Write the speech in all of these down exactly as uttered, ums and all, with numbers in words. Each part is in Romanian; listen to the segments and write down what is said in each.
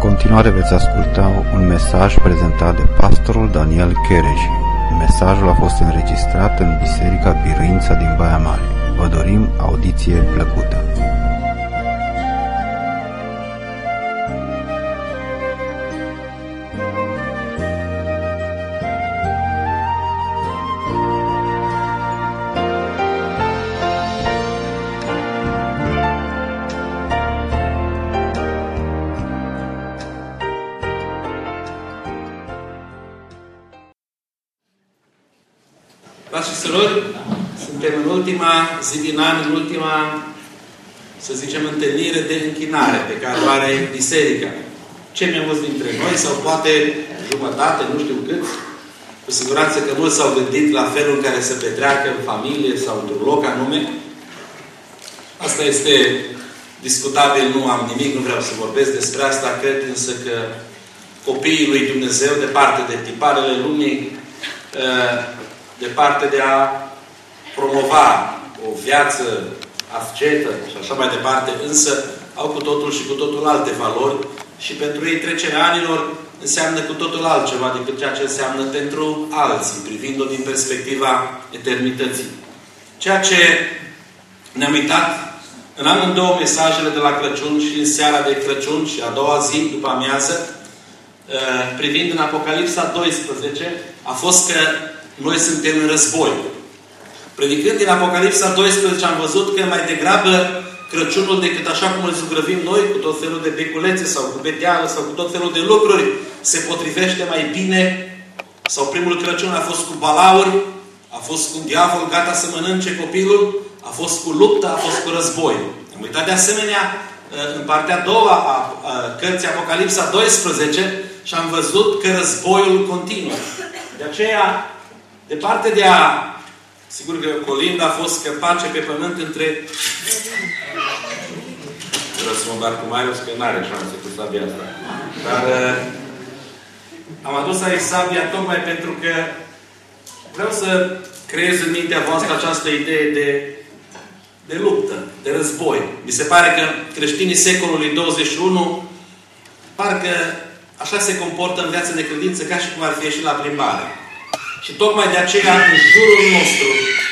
continuare veți asculta un mesaj prezentat de pastorul Daniel Chereji. Mesajul a fost înregistrat în Biserica Biruința din Baia Mare. Vă dorim audiție plăcută. Frați și surori, suntem în ultima zi din an, în ultima, să zicem, întâlnire de închinare pe care o are Biserica. Cei mai mulți dintre noi, sau poate jumătate, nu știu cât, cu siguranță că mulți s-au gândit la felul în care se petreacă în familie sau într-un loc anume. Asta este discutabil, nu am nimic, nu vreau să vorbesc despre asta. Cred însă că copiii lui Dumnezeu, departe de tiparele lumii, departe de a promova o viață ascetă și așa mai departe, însă au cu totul și cu totul alte valori și pentru ei trecerea anilor înseamnă cu totul altceva decât ceea ce înseamnă pentru alții, privind-o din perspectiva eternității. Ceea ce ne-am uitat în amândouă mesajele de la Crăciun și în seara de Crăciun și a doua zi, după amiază, privind în Apocalipsa doisprezece, a fost că noi suntem în război. Predicând din Apocalipsa doisprezece am văzut că mai degrabă Crăciunul decât așa cum îl zugrăvim noi, cu tot felul de beculețe sau cu beteală sau cu tot felul de lucruri, se potrivește mai bine. Sau primul Crăciun a fost cu balauri, a fost cu un diavol gata să mănânce copilul, a fost cu luptă, a fost cu război. Am uitat de asemenea în partea a doua a cărții Apocalipsa doisprezece și am văzut că războiul continuă. De aceea, departe de a... Sigur că colinda a fost că pace pe pământ între... Vreau să mă bar cu Marius, că n-are șanse cu sabia asta. Dar am adus aici sabia tocmai pentru că vreau să creez în mintea voastră această idee de, de luptă, de război. Mi se pare că creștinii secolului douăzeci și unu parcă așa se comportă în viața de credință ca și cum ar fi ieșit la plimbare. Și tocmai de aceea, în jurul nostru,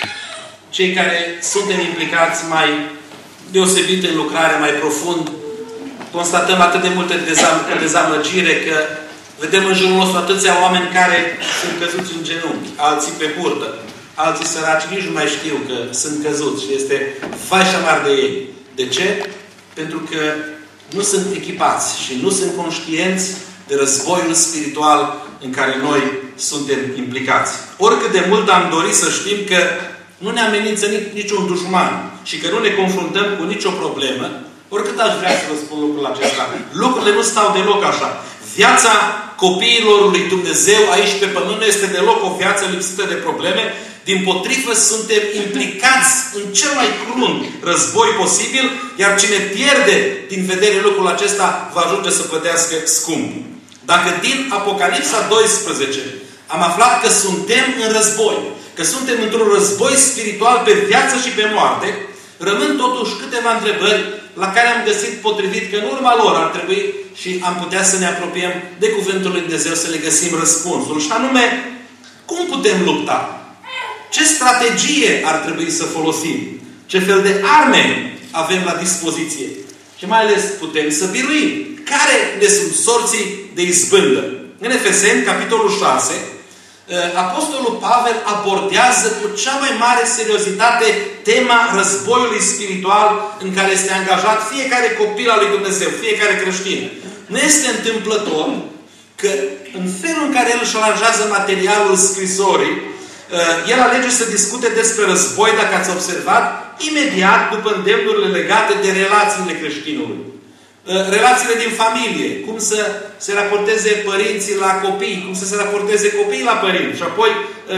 cei care suntem implicați mai deosebit în lucrare, mai profund, constatăm atât de multă dezam- dezamăgire că vedem în jurul nostru atâția oameni care sunt căzuți în genunchi, alții pe burtă, alții săraci nici nu mai știu că sunt căzuți și este vai și amar de ei. De ce? Pentru că nu sunt echipați și nu sunt conștienți de războiul spiritual în care noi suntem implicați. Oricât de mult am dorit să știm că nu ne amenință niciun dușman și că nu ne confruntăm cu nicio problemă, oricât aș vrea să vă spun lucrul acesta, lucrurile nu stau deloc așa. Viața copiilor lui Dumnezeu aici pe pământ nu este deloc o viață lipsită de probleme. Dimpotrivă, suntem implicați în cel mai crunt război posibil, iar cine pierde din vedere lucrul acesta va ajunge să plătească scump. Dacă din Apocalipsa doisprezece am aflat că suntem în război, că suntem într-un război spiritual pe viață și pe moarte, rămân totuși câteva întrebări la care am găsit potrivit că în urma lor ar trebui și am putea să ne apropiem de Cuvântul lui Dumnezeu să le găsim răspunsul. Și anume, cum putem lupta? Ce strategie ar trebui să folosim? Ce fel de arme avem la dispoziție? Și mai ales putem să biruim? Care ne sunt sorții de izbândă? În Efeseni, capitolul șase, Apostolul Pavel abordează cu cea mai mare seriozitate tema războiului spiritual în care este angajat fiecare copil al lui Dumnezeu, fiecare creștin. Nu este întâmplător că în felul în care el își aranjează materialul scrisorii, el alege să discute despre război, dacă ați observat, imediat după îndemnurile legate de relațiile creștinului. Relațiile din familie, cum să se raporteze părinții la copii, cum să se raporteze copiii la părinți și apoi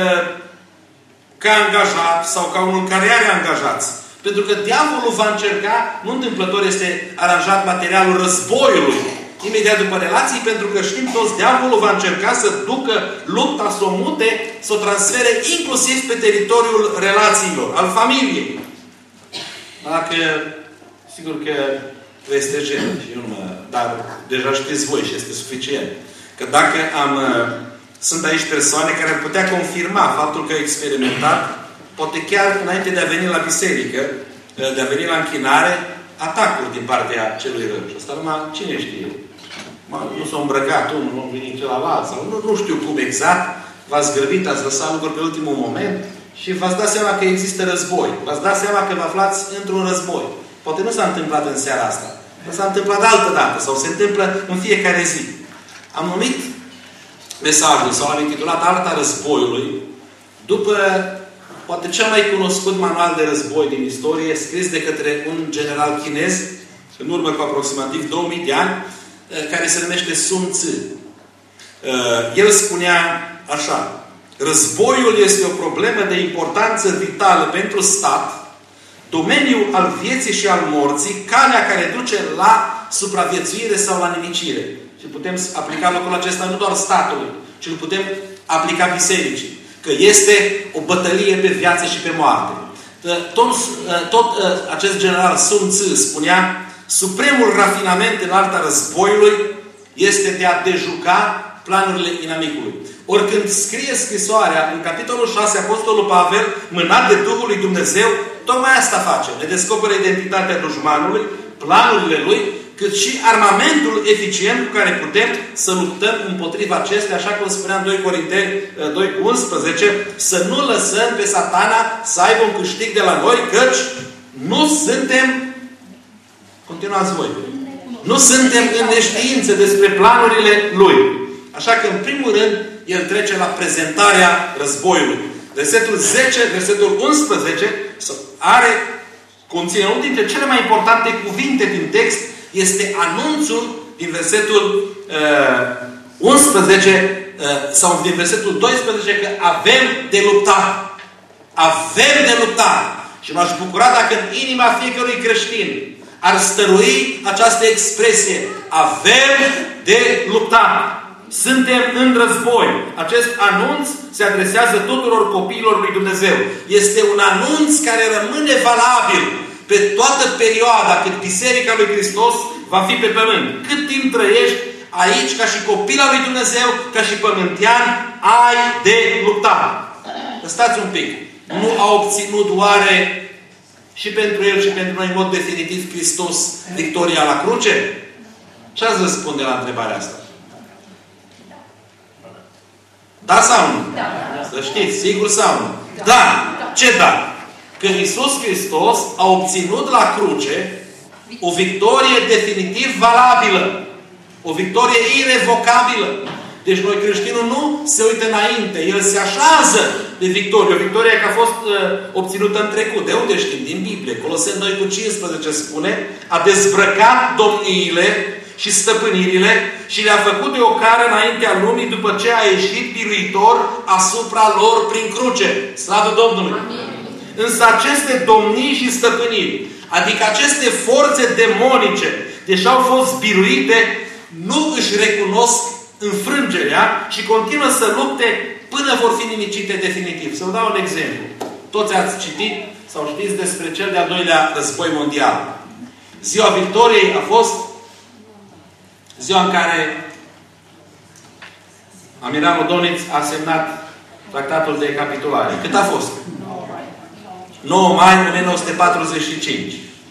ca angajat sau ca unul care are angajați. Pentru că diavolul va încerca, nu întâmplător este aranjat materialul războiului imediat după relații, pentru că știm toți, diavolul va încerca să ducă lupta, să o mute, să o transfere inclusiv pe teritoriul relațiilor, al familiei. Dacă, sigur că vestejetă. Și eu nu mă... Dar deja știți voi și este suficient. Că dacă am... Sunt aici persoane care ar putea confirma faptul că au experimentat, poate chiar înainte de a veni la biserică, de a veni la închinare, atacuri din partea celui rău. Și asta numai cine știe? Nu s-a îmbrăcat unul, nu a venit celălalt, sau nu, nu știu cum exact. V-ați grăbit, ați lăsat lucruri pe ultimul moment și v-ați dat seama că există război. V-ați dat seama că vă aflați într-un război. Poate nu s-a întâmplat în seara asta. Nu s-a întâmplat altă dată sau se întâmplă în fiecare zi. Am numit mesajul sau am intitulat Arta războiului după poate cel mai cunoscut manual de război din istorie, scris de către un general chinez în urmă cu aproximativ două mii de ani, care se numește Sun Tzu. El spunea așa: războiul este o problemă de importanță vitală pentru stat, domeniul al vieții și al morții, calea care duce la supraviețuire sau la nimicire. Și putem aplica lucrul acesta nu doar statului, ci îl putem aplica bisericii. Că este o bătălie pe viață și pe moarte. Tot, tot acest general Sun Tzu spunea: supremul rafinament în arta războiului este de a dejuca planurile inamicului. Ori când scrie scrisoarea, în capitolul șase, Apostolul Pavel, mânat de Duhul lui Dumnezeu, tocmai asta face. Ne descoperă identitatea dușmanului, planurile lui, cât și armamentul eficient cu care putem să luptăm împotriva acestea, așa cum spunea în doi Corinteni doi cu unsprezece, să nu lăsăm pe Satana să aibă un câștig de la noi, căci nu suntem, continuați voi, nu suntem în neștiință despre planurile lui. Așa că, în primul rând, el trece la prezentarea războiului. Versetul zece, versetul unsprezece, are, conține unul dintre cele mai importante cuvinte din text, este anunțul din versetul uh, unsprezece uh, sau din versetul doisprezece că avem de luptat. Avem de luptat. Și m-aș bucura dacă în inima fiecărui creștin ar stărui această expresie: avem de luptat. Suntem în război. Acest anunț se adresează tuturor copiilor lui Dumnezeu. Este un anunț care rămâne valabil pe toată perioada cât Biserica lui Hristos va fi pe pământ. Cât timp trăiești aici, ca și copil al lui Dumnezeu, ca și pământean, ai de luptat. Stați un pic. Nu a obținut oare și pentru El și pentru noi în mod definitiv Hristos victoria la cruce? Ce ați răspunde la întrebarea asta? Da sau nu? Da. Să știți, sigur sau nu? Da. Da. Ce da? Că Iisus Hristos a obținut la cruce o victorie definitiv valabilă. O victorie irevocabilă. Deci noi creștinul nu se uită înainte. El se așează de victorie. O victorie care a fost uh, obținută în trecut. De unde știm? Din Biblie. Coloseni doi cu cincisprezece spune: a dezbrăcat domniile și stăpânirile și le-a făcut de o cară înaintea lumii după ce a ieșit biruitor asupra lor prin cruce. Slavă Domnului! Amin. Însă aceste domnii și stăpâniri, adică aceste forțe demonice, deși au fost biruite, nu își recunosc înfrângerea și continuă să lupte până vor fi nimicite definitiv. Să vă dau un exemplu. Toți ați citit sau știți despre cel de-al doilea război mondial. Ziua victoriei a fost ziua în care amiralul Dönitz a semnat tractatul de capitulare. Cât a fost? nouă mai o mie nouă sute patruzeci și cinci.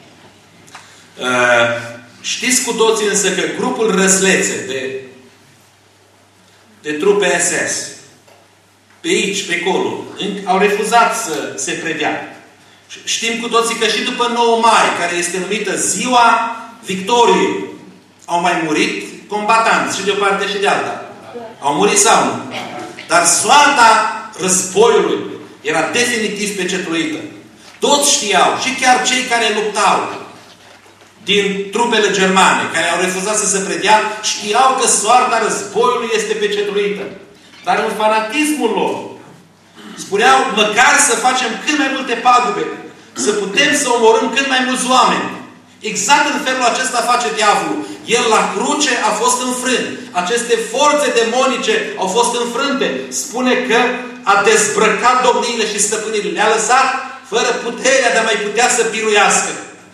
Știți cu toții însă că grupul Răslețe de, de trupe S S pe aici, pe acolo, au refuzat să se predea. Știm cu toții că și după nouă mai, care este numită ziua victoriei, au mai murit combatanți și de o parte și de alta. Au murit sau nu? Dar soarta războiului era definitiv pecetuită. Toți știau, și chiar cei care luptau din trupele germane, care au refuzat să se predea, știau că soarta războiului este pecetuită. Dar în fanatismul lor spuneau: măcar să facem cât mai multe pagube, să putem să omorâm cât mai mulți oameni. Exact în felul acesta face diavolul. El la cruce a fost înfrânt. Aceste forțe demonice au fost înfrânte. Spune că a dezbrăcat domniile și stăpânirile. Le-a lăsat fără puterea de a mai putea să biruiască.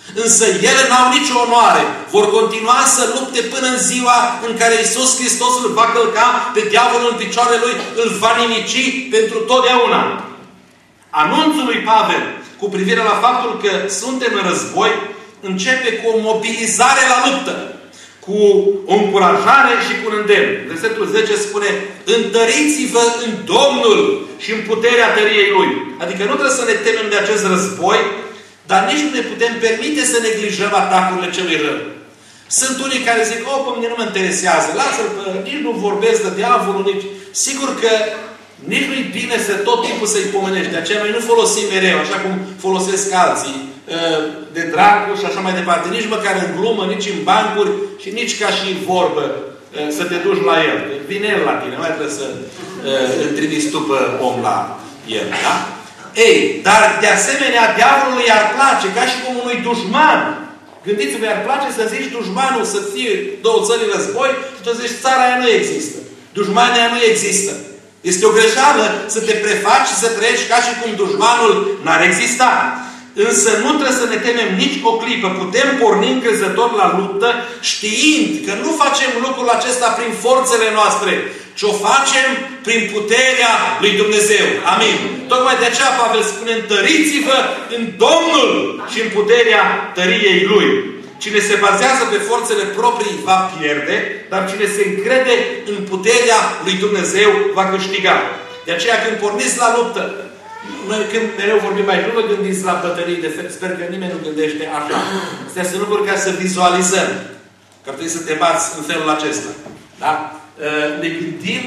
Însă ele n-au nicio onoare. Vor continua să lupte până în ziua în care Iisus Hristos îl va călca pe diavolul în picioarele lui, îl va nimici pentru totdeauna. Anunțul lui Pavel cu privire la faptul că suntem în război începe cu o mobilizare la luptă, cu o încurajare și cu un îndemn. Versetul zece spune: întăriți-vă în Domnul și în puterea tăriei Lui. Adică nu trebuie să ne temem de acest război, dar nici nu ne putem permite să neglijăm atacurile celui rău. Sunt unii care zic: o, pe mine nu mă interesează, lasă-l, nici nu vorbesc de diavolul, nici... Sigur că nici nu-i bine să tot timpul să-i pomenești. De aceea noi nu folosim mereu, așa cum folosesc alții, de dragul și așa mai departe. Nici măcar în glumă, nici în bancuri și nici ca și în vorbă să te duci la el. Vine el la tine, mai trebuie să îl trimiți tu pe om la el. Da? Ei, dar de asemenea, diavolului i-ar place, ca și cum unui dușman. Gândiți-vă, i-ar place să zici dușmanul să fie două țări în război și tu zici țara aia nu există. Dușmania aia nu există. Este o greșeală să te prefaci și să trăiești ca și cum dușmanul n-ar exista. Însă nu trebuie să ne temem nici o clipă. Putem porni încrezător la luptă știind că nu facem lucrul acesta prin forțele noastre, ci o facem prin puterea lui Dumnezeu. Amin. Tocmai de aceea Pavel spune: întăriți-vă în Domnul și în puterea tăriei Lui. Cine se bazează pe forțele proprii va pierde, dar cine se încrede în puterea lui Dumnezeu va câștiga. De aceea când porniți la luptă, noi când mereu vorbim aici, nu vă gândiți la bătălii de fel. Sper că nimeni nu gândește așa. Astea sunt lucruri ca să vizualizăm. Că ar trebui să te bați în felul acesta. Da? Ne gândim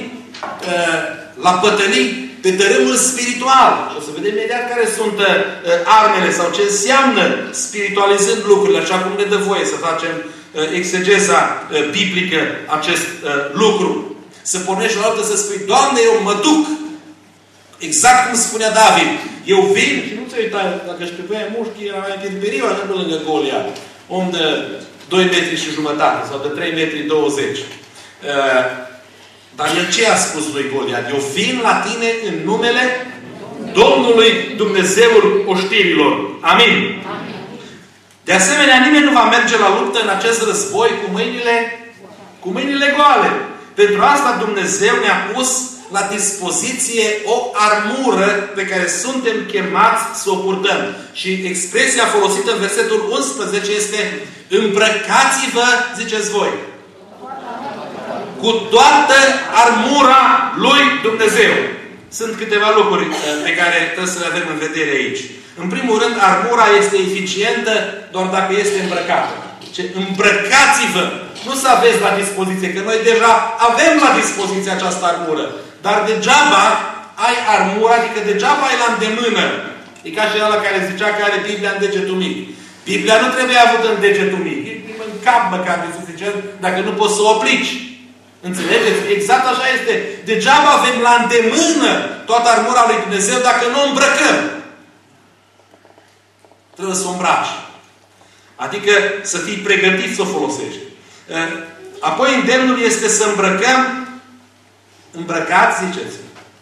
la bătălii pe tărâmul spiritual. Și o să vedem imediat care sunt armele sau ce înseamnă spiritualizând lucrurile, așa cum ne dă voie să facem exegeza biblică acest lucru. Să pornești la altă să spui: Doamne, eu mă duc. Exact cum spunea David. Eu vin și nu ți-ai uitat, dacă își pripăia mușchii, era mai pirberiu, așa pe lângă Goliat. Om de doi metri și jumătate sau de trei metri douăzeci. Uh, dar el ce a spus lui Goliat? Eu vin la tine în numele Domnului Dumnezeul oștirilor. Amin. Amin. De asemenea, nimeni nu va merge la luptă în acest război cu mâinile, cu mâinile goale. Pentru asta Dumnezeu ne-a pus la dispoziție o armură pe care suntem chemați să o purtăm. Și expresia folosită în versetul unsprezece este: îmbrăcați-vă, ziceți voi, cu toată armura lui Dumnezeu. Sunt câteva lucruri pe care trebuie să le avem în vedere aici. În primul rând, armura este eficientă doar dacă este îmbrăcată. Ce? Îmbrăcați-vă! Nu să aveți la dispoziție, că noi deja avem la dispoziție această armură. Dar degeaba ai armura, adică degeaba ai la îndemână. E ca și ăla care zicea că are Biblia în degetul mic. Biblia nu trebuie avută în degetul mic. E în cap măcar, de zicem, dacă nu poți să o aplici. Înțelegeți? Exact așa este. Degeaba avem la îndemână toată armura lui Dumnezeu dacă nu o îmbrăcăm. Trebuie să o îmbraci. Adică să fii pregătit să o folosești. Apoi îndemnul este să îmbrăcăm, îmbrăcați, ziceți,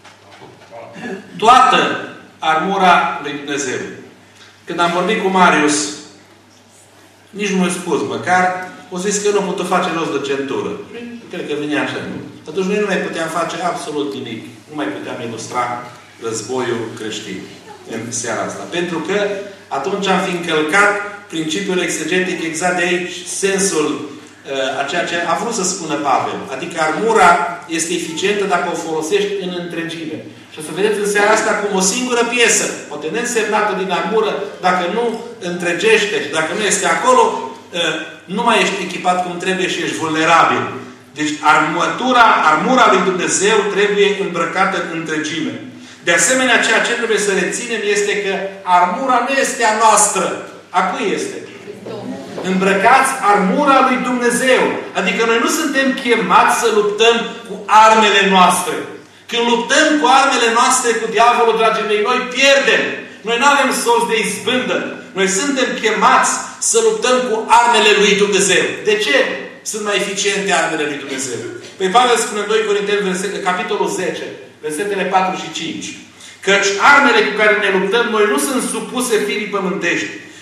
toată armura lui Dumnezeu. Când am vorbit cu Marius, nici nu mi-a spus măcar, o zis că nu pot face rost de centură. Cred că vine așa. Atunci noi nu mai puteam face absolut nimic. Nu mai puteam ilustra războiul creștin în seara asta. Pentru că atunci am fi încălcat principiul exegetic exact de aici, sensul a ceea ce a vrut să spună Pavel. Adică armura este eficientă dacă o folosești în întregime. Și o să vedeți în seara asta cum o singură piesă, poate neînsemnată din armură, dacă nu întregește și dacă nu este acolo, nu mai ești echipat cum trebuie și ești vulnerabil. Deci armătura, armura lui Dumnezeu trebuie îmbrăcată în întregime. De asemenea, ceea ce trebuie să reținem este că armura nu este a noastră. A cui este? Îmbrăcați armura lui Dumnezeu. Adică noi nu suntem chemați să luptăm cu armele noastre. Când luptăm cu armele noastre, cu diavolul, dragii mei, noi pierdem. Noi nu avem sos de izbândă. Noi suntem chemați să luptăm cu armele lui Dumnezeu. De ce sunt mai eficiente armele lui Dumnezeu? Păi Pavel spune în doi Corinteni, capitolul zece, versetele patru și cinci. Căci armele cu care ne luptăm noi nu sunt supuse firii pământești,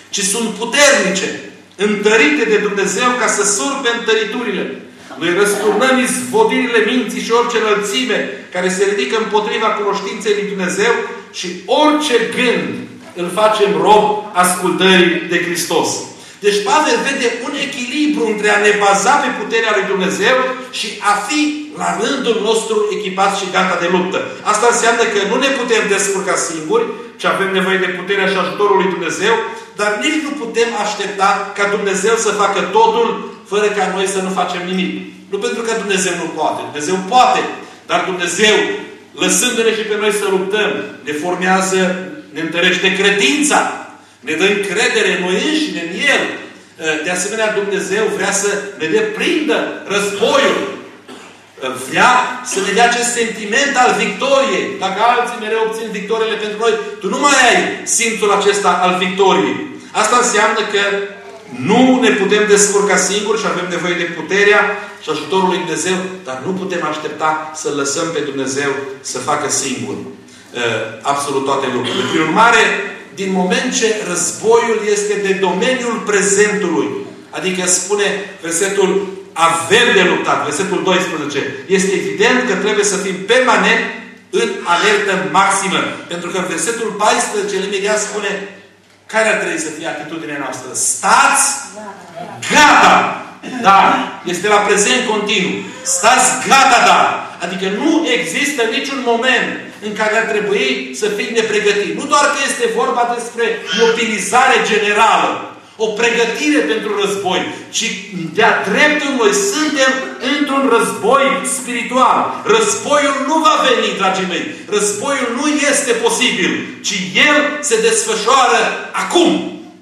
ci sunt puternice, întărite de Dumnezeu ca să surpe întăriturile. Noi răsturnăm izvodirile minții și orice înălțime care se ridică împotriva cunoștinței lui Dumnezeu și orice gând îl facem rob ascultării de Hristos. Deci Pavel vede un echilibru între a ne baza pe puterea lui Dumnezeu și a fi la rândul nostru echipați și gata de luptă. Asta înseamnă că nu ne putem descurca singuri, ci avem nevoie de puterea și ajutorul lui Dumnezeu, dar nici nu putem aștepta ca Dumnezeu să facă totul fără ca noi să nu facem nimic. Nu pentru că Dumnezeu nu poate. Dumnezeu poate. Dar Dumnezeu, lăsându-ne și pe noi să luptăm, ne formează, ne întărește credința. Ne dă încredere în noi înșine, în El. De asemenea, Dumnezeu vrea să ne deprindă războiul. Vrea să ne dea acest sentiment al victoriei. Dacă alții mereu obțin victoriile pentru noi, tu nu mai ai simțul acesta al victoriei. Asta înseamnă că nu ne putem descurca singuri și avem nevoie de puterea și ajutorul lui Dumnezeu, dar nu putem aștepta să lăsăm pe Dumnezeu să facă singur absolut toate lucrurile. Prin urmare, din moment ce războiul este de domeniul prezentului, adică spune versetul avem de luptat, versetul doisprezece, este evident că trebuie să fim permanent în alertă maximă. Pentru că în versetul paisprezece, imediat spune care ar trebui să fie atitudinea noastră? Stați gata! Da. Este la prezent continuu. Stați gata, da. Adică nu există niciun moment în care ar trebui să fim nepregătiți. Nu doar că este vorba despre mobilizare generală, o pregătire pentru război, ci de-a dreptul noi suntem într-un război spiritual. Războiul nu va veni, dragii mei. Războiul nu este posibil, ci el se desfășoară acum.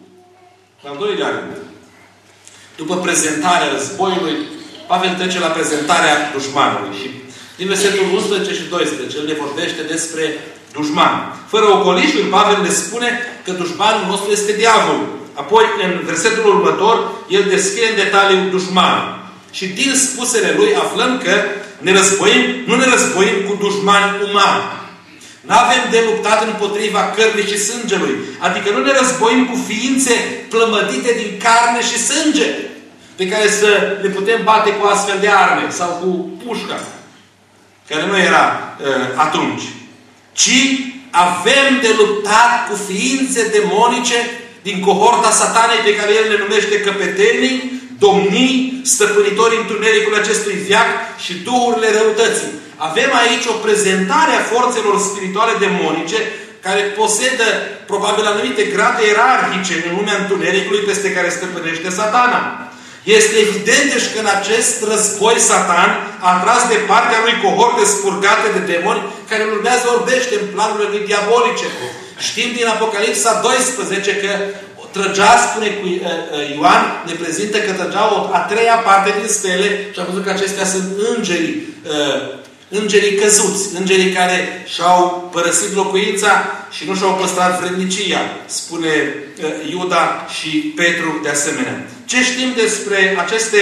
Al doilea rând, după prezentarea războiului, Pavel trece la prezentarea dușmanului. Și din versetul unsprezece și doisprezece, el ne vorbește despre dușman. Fără ocolișuri, Pavel ne spune că dușmanul nostru este diavolul. Apoi, în versetul următor, el descrie în detaliu dușmanul. Și din spusele lui aflăm că ne războim, nu ne războim cu dușmani umani. Nu avem de luptat împotriva cărnii și sângelui. Adică nu ne războim cu ființe plămădite din carne și sânge, pe care să le putem bate cu astfel de arme sau cu pușca, care nu era uh, atunci. Ci avem de luptat cu ființe demonice din cohorta satanei, pe care el le numește căpetenii, domnii, stăpânitori întunericului acestui veac și duhurile răutății. Avem aici o prezentare a forțelor spirituale demonice care posedă probabil anumite grade ierarhice în lumea întunericului peste care stăpânește satana. Este evident deci că în acest război Satan a tras de partea lui cohorte spurgate de demoni care îl urmează orbește în planurile lui diabolice. Știm din Apocalipsa doisprezece că trăgea, spune cu Ioan, ne prezintă că trăgea o a treia parte din stele și am văzut că acestea sunt îngerii, îngerii căzuți, îngerii care și-au părăsit locuința și nu și-au păstrat vrednicia, spune Iuda și Petru de asemenea. Ce știm despre aceste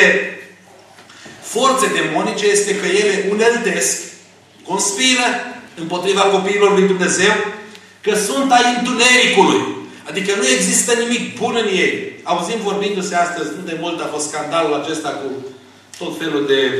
forțe demonice este că ele uneltesc, conspiră împotriva copiilor lui Dumnezeu, că sunt ai întunericului. Adică nu există nimic bun în ei. Auzim vorbindu-se astăzi, nu de mult a fost scandalul acesta cu tot felul de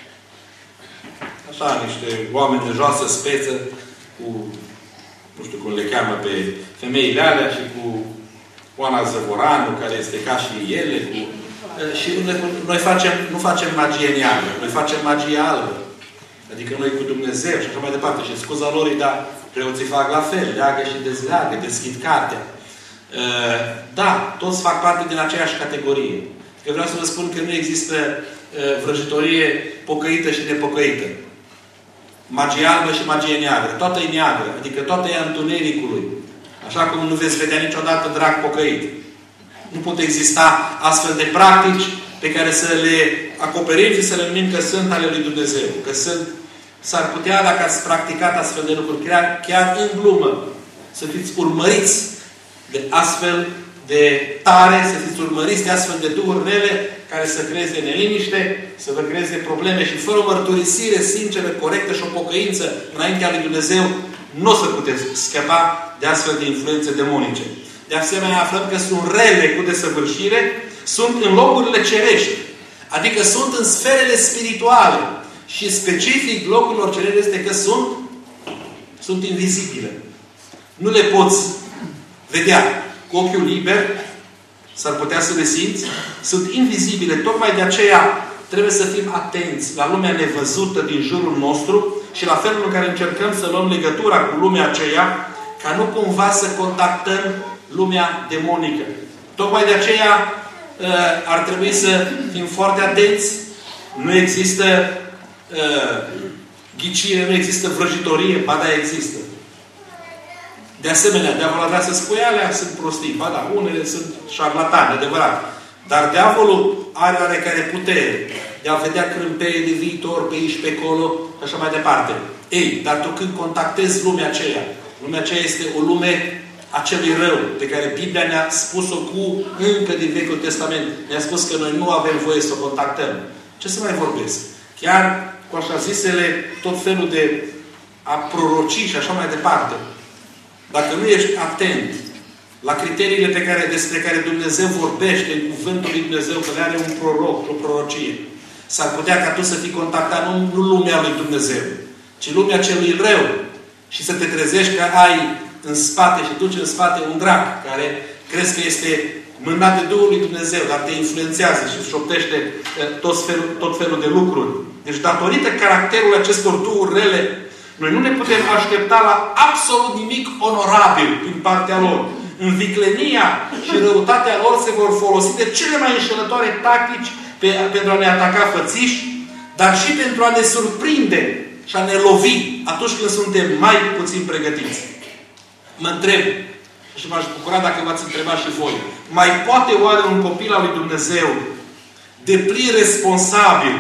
așa, niște oameni de joasă speță cu, nu știu cum le cheamă pe femeile alea și cu Oana Zăvoranu, care este ca și ele. Cu, și noi facem, nu facem magie neagră, noi facem magie albă. Adică noi cu Dumnezeu și așa mai departe. Și scuza lor îi da, preoții fac la fel, leagă și dezleagă, deschid cartea. Uh, da, toți fac parte din aceeași categorie. Că vreau să vă spun că nu există uh, vrăjitorie pocăită și nepocăită. Magie albă și magie neagră. Toată e neagră. Adică toată e a întunericului. Așa cum nu veți vedea niciodată drag pocăit. Nu pot exista astfel de practici pe care să le acoperim și să le numim că sunt ale lui Dumnezeu. Că sunt, s-ar putea, dacă ați practicat astfel de lucruri, chiar, chiar în glumă, să fiți urmăriți de astfel de tare, să fiți urmăriți de astfel de duhuri rele care să creeze neliniște, să vă creeze probleme și fără o mărturisire sinceră, corectă și o pocăință înaintea lui Dumnezeu, nu o să puteți scăpa de astfel de influențe demonice. De asemenea, aflăm că sunt rele cu desăvârșire, sunt în locurile cerești. Adică sunt în sferele spirituale. Și specific locurilor cerești este că sunt, sunt invizibile. Nu le poți vedea cu ochiul liber, s-ar putea să le simți, sunt invizibile. Tocmai de aceea trebuie să fim atenți la lumea nevăzută din jurul nostru și la felul în care încercăm să luăm legătura cu lumea aceea, ca nu cumva să contactăm lumea demonică. Tocmai de aceea ar trebui să fim foarte atenți. Nu există uh, ghicire, nu există vrăjitorie, ba da, există. De asemenea, diavolul vrea să spui, alea sunt prostii. Ba da, unele sunt șarlatani, adevărat. Dar diavolul are oarecare putere de a vedea crâmpeie de viitor pe aici, pe acolo, și așa mai departe. Ei, dar tu când contactezi lumea aceea, lumea aceea este o lume a celui rău, pe care Biblia ne-a spus-o cu încă din Vechiul Testament. Ne-a spus că noi nu avem voie să o contactăm. Ce să mai vorbesc? Chiar cu așa zisele, tot felul de a proroci și așa mai departe. Dacă nu ești atent la criteriile pe care, despre care Dumnezeu vorbește în Cuvântul lui Dumnezeu, că le are un proroc, o prorocie, s-ar putea ca tu să fii contactat nu, nu lumea lui Dumnezeu, ci lumea celui rău. Și să te trezești că ai în spate și duci în spate un drac care crezi că este mânat de Duhul lui Dumnezeu, dar te influențează și îți șoptește tot felul, tot felul de lucruri. Deci, datorită caracterului acestor duhuri rele, noi nu ne putem aștepta la absolut nimic onorabil din partea lor. Înviclenia și răutatea lor se vor folosi de cele mai înșelătoare tactici pe, pentru a ne ataca fățiși, dar și pentru a ne surprinde și a ne lovi atunci când suntem mai puțin pregătiți. Mă întreb, și m-aș bucura dacă v-ați întrebat și voi, mai poate oare un copil al lui Dumnezeu deplin responsabil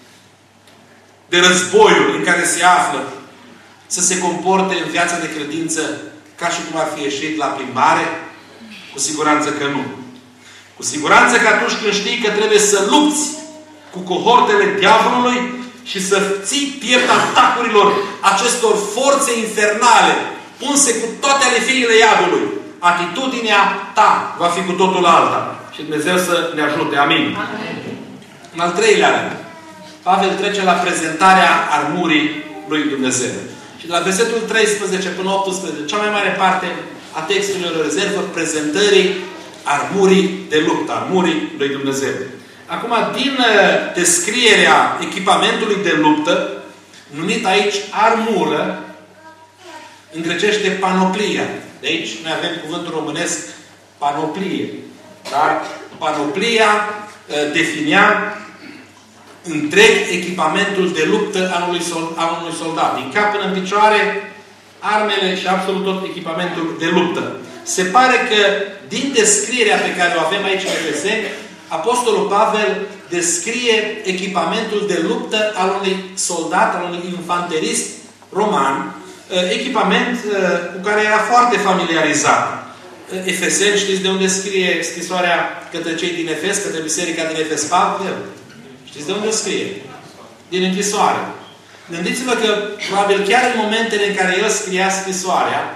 de războiul în care se află să se comporte în viața de credință ca și cum ar fi ieșit la plimbare? Cu siguranță că nu. Cu siguranță că atunci când știi că trebuie să lupți cu cohortele diavolului și să ții piept atacurilor acestor forțe infernale unse cu toate ale fiile iadului, atitudinea ta va fi cu totul alta. Și Dumnezeu să ne ajute. Amin. Amin. În al treilea rând, Pavel trece la prezentarea armurii lui Dumnezeu. Și de la versetul treisprezece până optsprezece, cea mai mare parte a textului o rezervă prezentării armurii de luptă, armurii lui Dumnezeu. Acum, din descrierea echipamentului de luptă, numit aici armură, în grecește panoplia. De aici noi avem cuvântul românesc panoplie. Dar panoplia definea întreg echipamentul de luptă al unui, sol, al unui soldat. Din cap până în picioare, armele și absolut tot echipamentul de luptă. Se pare că din descrierea pe care o avem aici în Efeseni, Apostolul Pavel descrie echipamentul de luptă al unui soldat, al unui infanterist roman, echipament cu care era foarte familiarizat. Efeseni, știți de unde scrie scrisoarea către cei din Efes, către biserica din Efes, Pavel? Știți de unde scrie? Din închisoare. Gândiți-vă că, probabil, chiar în momentele în care el scria scrisoarea,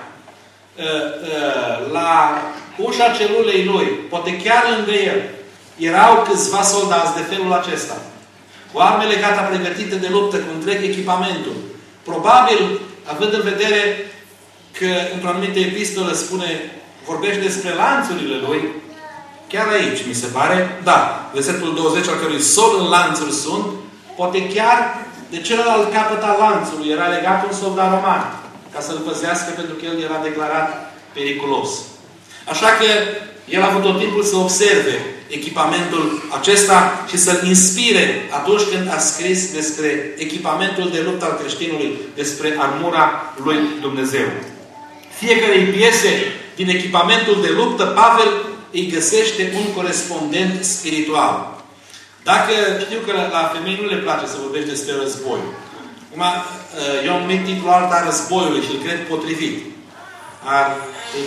la ușa celulei lui, poate chiar lângă el, erau câțiva soldați de felul acesta. Cu armele gata pregătite de luptă, cu întreg echipamentul. Probabil, având în vedere că într-o anumită epistolă spune, vorbește despre lanțurile lui, chiar aici, mi se pare, da, versetul douăzeci, al cărui sol în lanțuri sunt, poate chiar de celălalt capăt al lanțului era legat un soldat roman, ca să-l păzească, pentru că el era declarat periculos. Așa că el a avut tot timpul să observe echipamentul acesta și să-l inspire atunci când a scris despre echipamentul de luptă al creștinului, despre armura lui Dumnezeu. Fiecarei piese din echipamentul de luptă, Pavel îi găsește un corespondent spiritual. Dacă știu că la femei nu le place să vorbești despre război. Acum, eu am numit titlul Arta războiului și îl cred potrivit. Ar,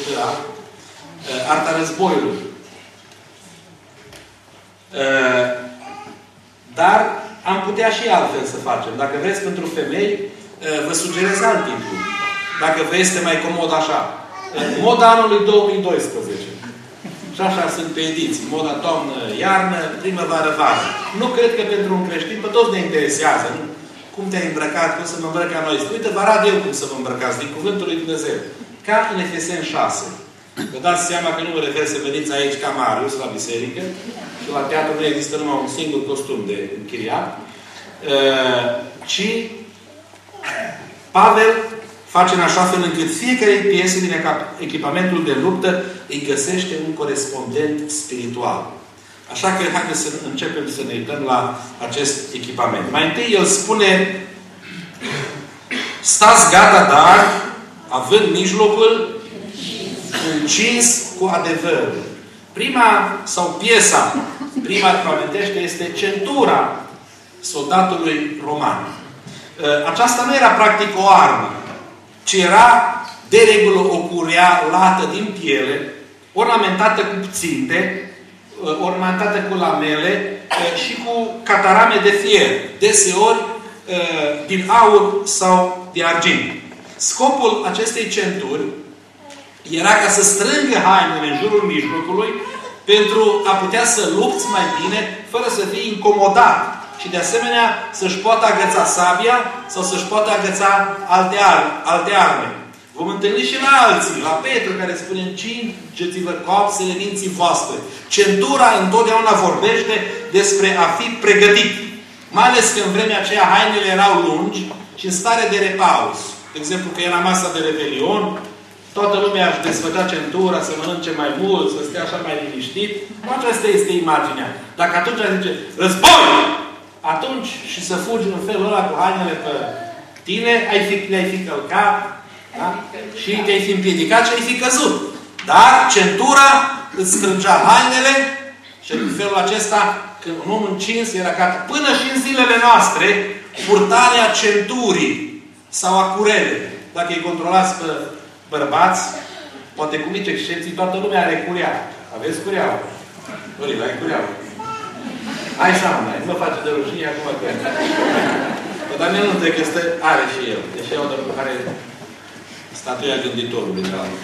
Arta războiului. Dar am putea și altfel să facem. Dacă vreți pentru femei, vă sugerez alt titlu. Dacă vă este mai comod așa. moda anului două mii doisprezece. Și așa sunt pe ediții. Moda toamnă-iarnă, primăvară-vară. Nu cred că pentru un creștin, pe toți ne interesează. Nu? Cum te-ai îmbrăcat, cum să mă îmbrăc ca noi. Uite, vă arăt eu cum să mă îmbrăcați, din cuvântul lui Dumnezeu. Ca în Efeseni șase. Vă dați seama că nu mă refer să veniți aici ca Marius la biserică și la teatru nu există numai un singur costum de închiriat, ci Pavel face în așa fel încât fiecare piesă din echipamentul de luptă îi găsește un corespondent spiritual. Așa că haideți să începem să ne uităm la acest echipament. Mai întâi el spune: stați gata, dar având mijlocul încins cu adevărul. Prima, sau piesa, prima care amintește este centura soldatului roman. Aceasta nu era practic o armă, ci era de regulă o curea lată din piele, ornamentată cu ținte, ornamentată cu lamele și cu catarame de fier, deseori din aur sau de argint. Scopul acestei centuri era ca să strângă hainele în jurul mijlocului pentru a putea să lupți mai bine, fără să fii incomodat. Și de asemenea să-și poată agăța sabia sau să-și poată agăța alte, ar alte arme. Vom întâlni și la alții, la Petru, care spune: cingeți-vă coapsele minții voastre. Centura întotdeauna vorbește despre a fi pregătit. Mai ales că în vremea aceea hainele erau lungi și în stare de repaus. De exemplu, că era masa de revelion, toată lumea își desfăcea centura, să mănânce mai mult, să stea așa mai liniștit. Aceasta este imaginea. Dacă atunci zice: război! Atunci și să fugi în felul ăla cu hainele pe tine, ai fi, le-ai fi călcat, da? Și te-ai fi împiedicat și ai fi căzut. Dar centura îți strângea hainele și în felul acesta, când un om încins era ca până și în zilele noastre, purtarea centurii sau a curelei. Dacă îi controlați pe bărbați, poate cu mici excepții, toată lumea are cureală. Aveți cureală? Dorin, ai cureală? Hai să am, nu mă face de rușine acum că... Dar Daniel nu că stă, are și el. Deși eu are statuia gânditorului.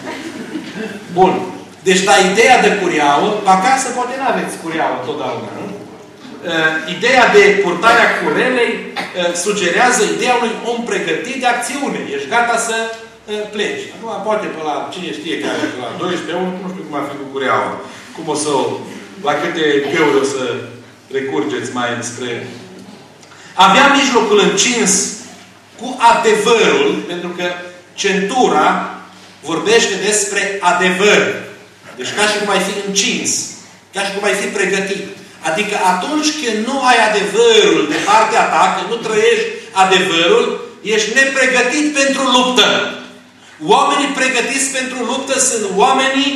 Bun. Deci la ideea de cureaua, acasă poate nu aveți cureaua totdeauna, nu? Uh, ideea de purtarea curelei uh, sugerează ideea unui om pregătit de acțiune. Ești gata să uh, pleci. Acum poate pe la, cine știe care, pe la doisprezece unu, nu știu cum ar fi cu cureaua. Cum o să o... La câte gheuri o să recurgeți mai spre... Avea mijlocul încins cu adevărul, pentru că centura vorbește despre adevăr. Deci ca și cum ai fi încins. Ca și cum ai fi pregătit. Adică atunci când nu ai adevărul de partea ta, când nu trăiești adevărul, ești nepregătit pentru luptă. Oamenii pregătiți pentru luptă sunt oamenii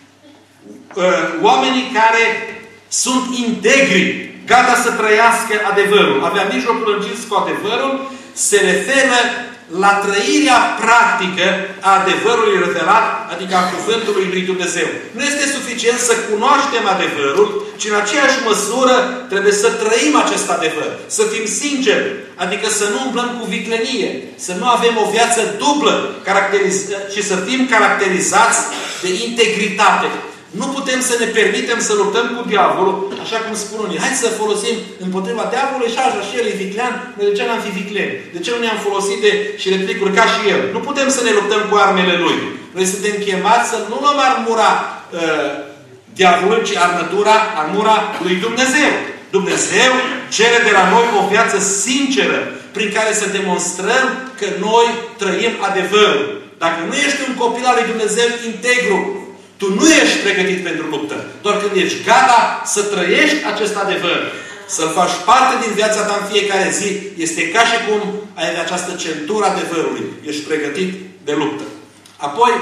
uh, oamenii care sunt integri, gata să trăiască adevărul. Avea mijlocul încins cu adevărul, se referă la trăirea practică a adevărului revelat, adică a cuvântului lui Dumnezeu. Nu este suficient să cunoaștem adevărul, ci în aceeași măsură trebuie să trăim acest adevăr. Să fim sinceri, adică să nu umblăm cu viclenie, să nu avem o viață dublă și să fim caracterizați de integritate. Nu putem să ne permitem să luptăm cu diavolul, așa cum spun unii. Hai să folosim împotriva diavolului și așa, și el e viclean, noi de ce n-am fi vicleni? De ce nu ne-am folosit de și replicuri ca și el? Nu putem să ne luptăm cu armele lui. Noi suntem chemați să nu luăm armura uh, diavolului, ci armătura, armura lui Dumnezeu. Dumnezeu cere de la noi o viață sinceră, prin care să demonstrăm că noi trăim adevărul. Dacă nu ești un copil al lui Dumnezeu integru, tu nu ești pregătit pentru luptă. Doar când ești gata să trăiești acest adevăr, să-l faci parte din viața ta în fiecare zi, este ca și cum ai avea această centură adevărului. Ești pregătit de luptă. Apoi,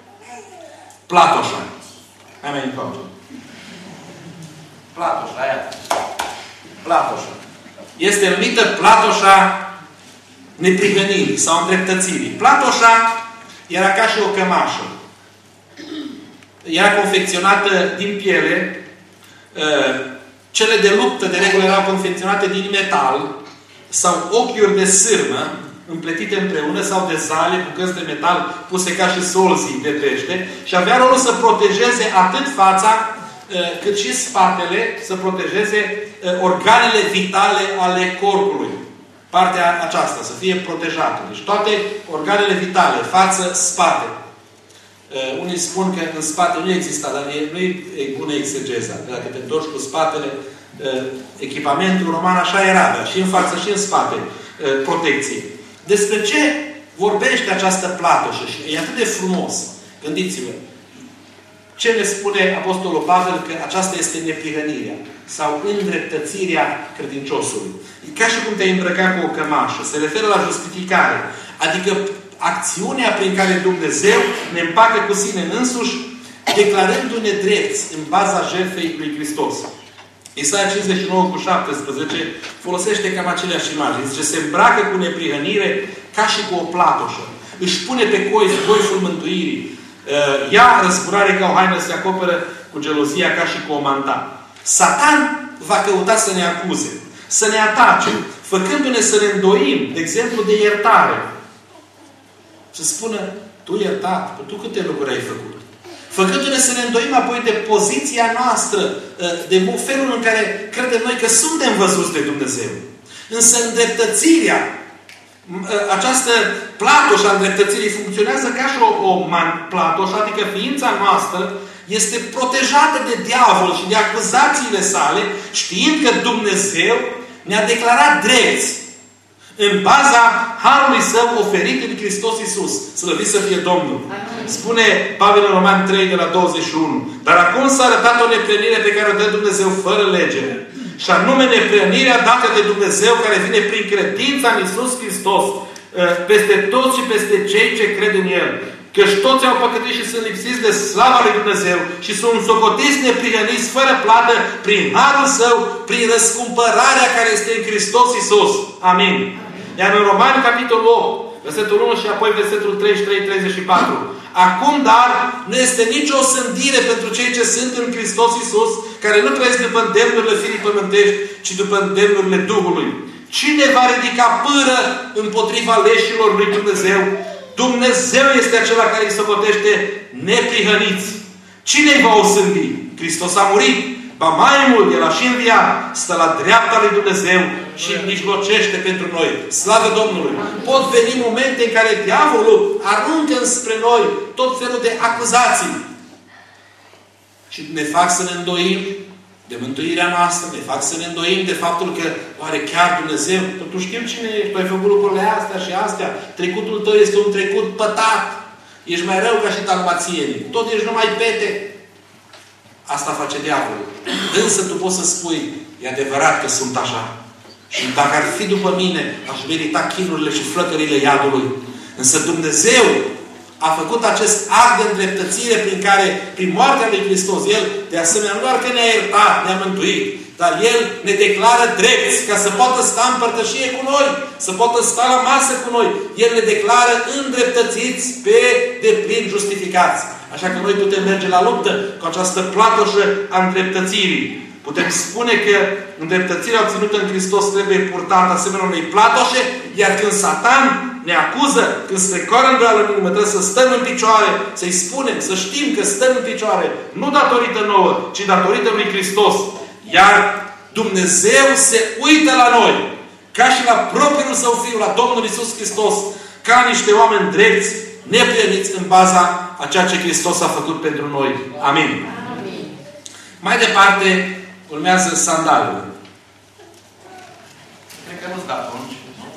platoșa. Hai mai încoace. Platoșa, aia. Platoșa. Este numită platoșa neprihănirii sau îndreptățirii. Platoșa era ca și o cămașă. Era confecționată din piele. Cele de luptă, de regulă, erau confecționate din metal sau ochiuri de sârmă împletite împreună sau de zale, bucăți de metal puse ca și solzii de pește și avea rolul să protejeze atât fața cât și spatele, să protejeze organele vitale ale corpului. Partea aceasta, să fie protejată. Deci toate organele vitale, față, spate. Uh, unii spun că în spate nu exista, dar nu e bună exegeza. Dacă te întorci cu spatele, uh, echipamentul roman așa era, dar și în față și în spate uh, protecție. Despre ce vorbește această platoșă? Și e atât de frumos. Gândiți-vă. Ce ne spune Apostolul Pavel? Că aceasta este neprihănirea sau îndreptățirea credinciosului. E ca și cum te-ai îmbrăca cu o cămașă. Se referă la justificare. Adică acțiunea prin care Dumnezeu ne împacă cu sine însuși, declarându-ne drepți în baza jertfei lui Hristos. Isaia cincizeci și nouă cu șaptesprezece folosește cam aceleași imagini. Zice, se îmbracă cu neprihănire ca și cu o platoșă. Își pune pe coi goiful mântuirii. Ia răzburare ca o haină, se acoperă cu gelozia ca și cu o manta. Satan va căuta să ne acuze, să ne atace, făcându-ne să ne îndoim, de exemplu, de iertare. Să spună, tu iertat, tu câte lucruri ai făcut? Făcându-ne să ne îndoim apoi de poziția noastră, de felul în care credem noi că suntem văzuți de Dumnezeu. Însă îndreptățirea, această platoșă a îndreptățirii funcționează ca și o, o platoșă, adică ființa noastră este protejată de diavol și de acuzațiile sale, știind că Dumnezeu ne-a declarat drepți în baza harului Său oferit în Hristos Iisus. Slăvit să fie Domnul. Spune Pavel în Roman trei de la douăzeci și unu. Dar acum s-a arătat o neplenire pe care o dă Dumnezeu fără legere. Și anume neprihănirea dată de Dumnezeu care vine prin credința în Iisus Hristos peste toți și peste cei ce cred în El. Căci toți au păcătuit și sunt lipsiți de slava lui Dumnezeu și sunt socotiți neprihăniți fără plată prin harul Său, prin răscumpărarea care este în Hristos Iisus. Amin. Iar în Romani, capitolul opt, versetul unu și apoi versetul treizeci și trei treizeci și patru. Acum, dar, nu este nicio osândire pentru cei ce sunt în Hristos Iisus, care nu trăiesc după îndemnurile firii pământești, ci după îndemnurile Duhului. Cine va ridica pâră împotriva leșilor lui Dumnezeu? Dumnezeu este acela care îi socotește neprihăniți. Cine îi va osândi? Hristos a murit. Ba mai mult, El a și înviat, stă la dreapta lui Dumnezeu și mijlocește pentru noi. Slavă Domnului! Pot veni momente în care diavolul aruncă înspre noi tot felul de acuzații. Și ne fac să ne îndoim de mântuirea noastră, ne fac să ne îndoim de faptul că oare chiar Dumnezeu, tu știu cine ești, tu ai făcut lucrurile astea și astea, trecutul tău este un trecut pătat, ești mai rău ca și dalmațienii, tot ești numai pete. Asta face diavolul. Însă tu poți să spui, e adevărat că sunt așa. Și dacă ar fi după mine, aș merita chinurile și flăcările iadului. Însă Dumnezeu a făcut acest act de îndreptățire prin care, prin moartea lui Hristos, El, de asemenea, nu doar că ne-a iertat, ne-a mântuit, dar El ne declară drepți ca să poată sta în părtășie cu noi, să poată sta la masă cu noi. El ne declară îndreptățiți pe deplin justificați. Așa că noi putem merge la luptă cu această platoșă a îndreptățirii. Putem spune că îndreptățirea obținută în Hristos trebuie purtată asemenea unei platoșe, iar când Satan ne acuză, când se strecoară îndoială în inimă, trebuie să stăm în picioare, să-i spunem, să știm că stăm în picioare, nu datorită nouă, ci datorită lui Hristos. Iar Dumnezeu se uită la noi, ca și la propriul Său Fiu, la Domnul Iisus Hristos, ca niște oameni drepți, neprihăniți în baza a ceea ce Hristos a făcut pentru noi. Amin. Amin. Mai departe, urmează sandalele. Cred că nu-ți da atunci.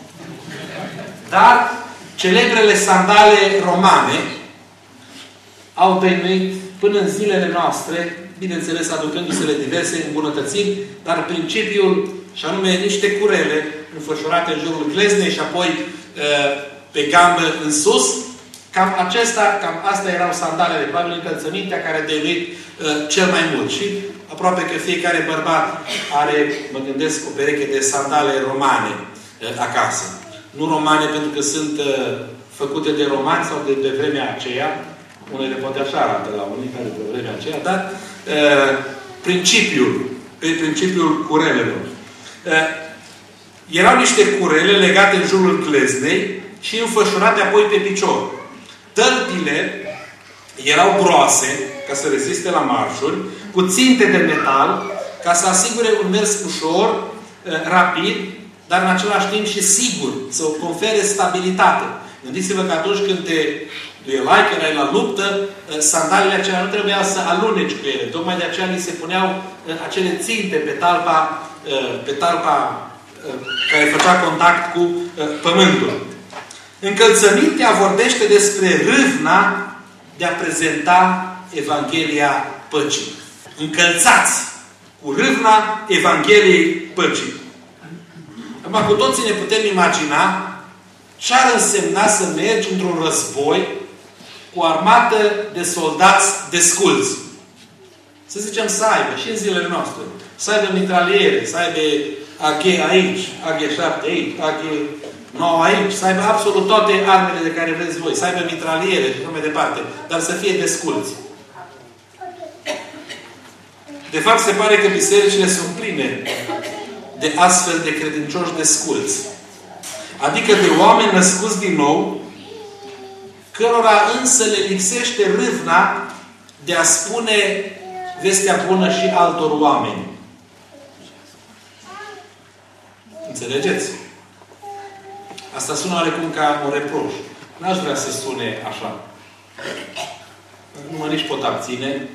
Dar celebrele sandale romane au dăinuit până în zilele noastre, bineînțeles aducându-se diverse îmbunătățiri, dar principiul, și anume niște curele înfășurate în jurul gleznei și apoi pe gambă în sus, cam acesta, cam asta erau sandalele, probabil încălțămintea care a dăinuit cel mai mult. Și aproape că fiecare bărbat are, mă gândesc, o pereche de sandale romane acasă. Nu romane pentru că sunt uh, făcute de romani sau de, de vremea aceea. Unele poate așa arată la unii care de vremea aceea, dar uh, principiul, pe principiul curelelor. Uh, erau niște curele legate în jurul cleznei și înfășurate apoi pe picior. Tălpile erau groase, ca să reziste la marșuri, cu ținte de metal, ca să asigure un mers ușor, rapid, dar în același timp și sigur, să o confere stabilitate. Gândiți-vă că atunci când te duelai, când erai la luptă, sandalele acelea nu trebuia să aluneci cu ele. Tocmai de aceea li se puneau acele ținte pe talpa, pe talpa care făcea contact cu pământul. Încălțămintea vorbește despre râvna de a prezenta Evanghelia Păcii. Încălțați cu râvna Evangheliei Păcii. Acum, cu toții ne putem imagina ce ar însemna să mergi într-un război cu o armată de soldați desculți. Să zicem să aibă, și în zilele noastre, să aibă mitraliere, să aibă A G aici, A G șapte aici, A G nouă aici, să aibă absolut toate armele de care vreți voi, să aibă mitraliere și așa mai departe, dar să fie desculți. De fapt, se pare că bisericile sunt pline de astfel de credincioși desculți. Adică de oameni născuți din nou, cărora însă le lipsește râvna de a spune vestea bună și altor oameni. Înțelegeți? Asta sună oarecum ca un reproș. N-aș vrea să sune așa. Nu mă nici pot abține.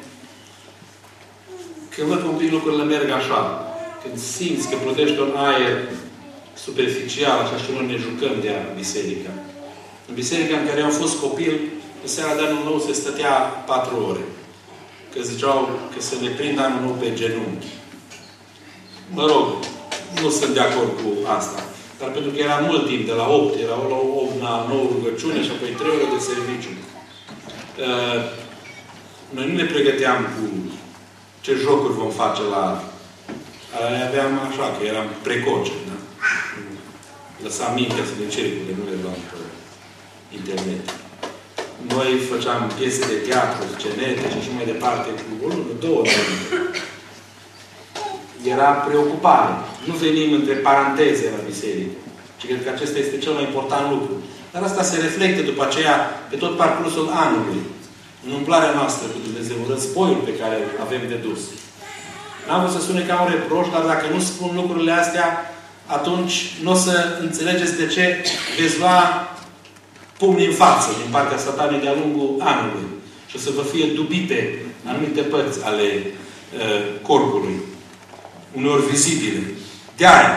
Când văd că un pic lucrurile merg așa, când simți că plutește un aer superficial, așa și noi ne jucăm de a biserică. În biserica în care am fost copil, în seara de anul nou se stătea patru ore. Că ziceau că să ne prind anul nou pe genunchi. Mă rog, nu sunt de acord cu asta. Dar pentru că era mult timp, de la opt, era la opt la nouă rugăciune și apoi trei ore de serviciu. Uh, noi nu ne pregăteam cu ce jocuri vom face la... Le aveam așa, că eram precoce. Da? Lăsam mintea să ne cercule, nu le luam pe internet. Noi făceam piese de teatru, scenete și așa mai departe, cu o lună, două lună. Era preocupare. Nu venim între paranteze la biserică. Și cred că acesta este cel mai important lucru. Dar asta se reflectă după aceea pe tot parcursul anului. În umplarea noastră cu Dumnezeu, războiul pe care avem de dus. N-am vrut să sune ca un reproș, dar dacă nu spun lucrurile astea, atunci nu o să înțelegeți de ce veți lua pumni în față din partea Satanei de-a lungul anului. Și o să vă fie dubite anumite părți ale uh, corpului. Uneori vizibile. De-aia,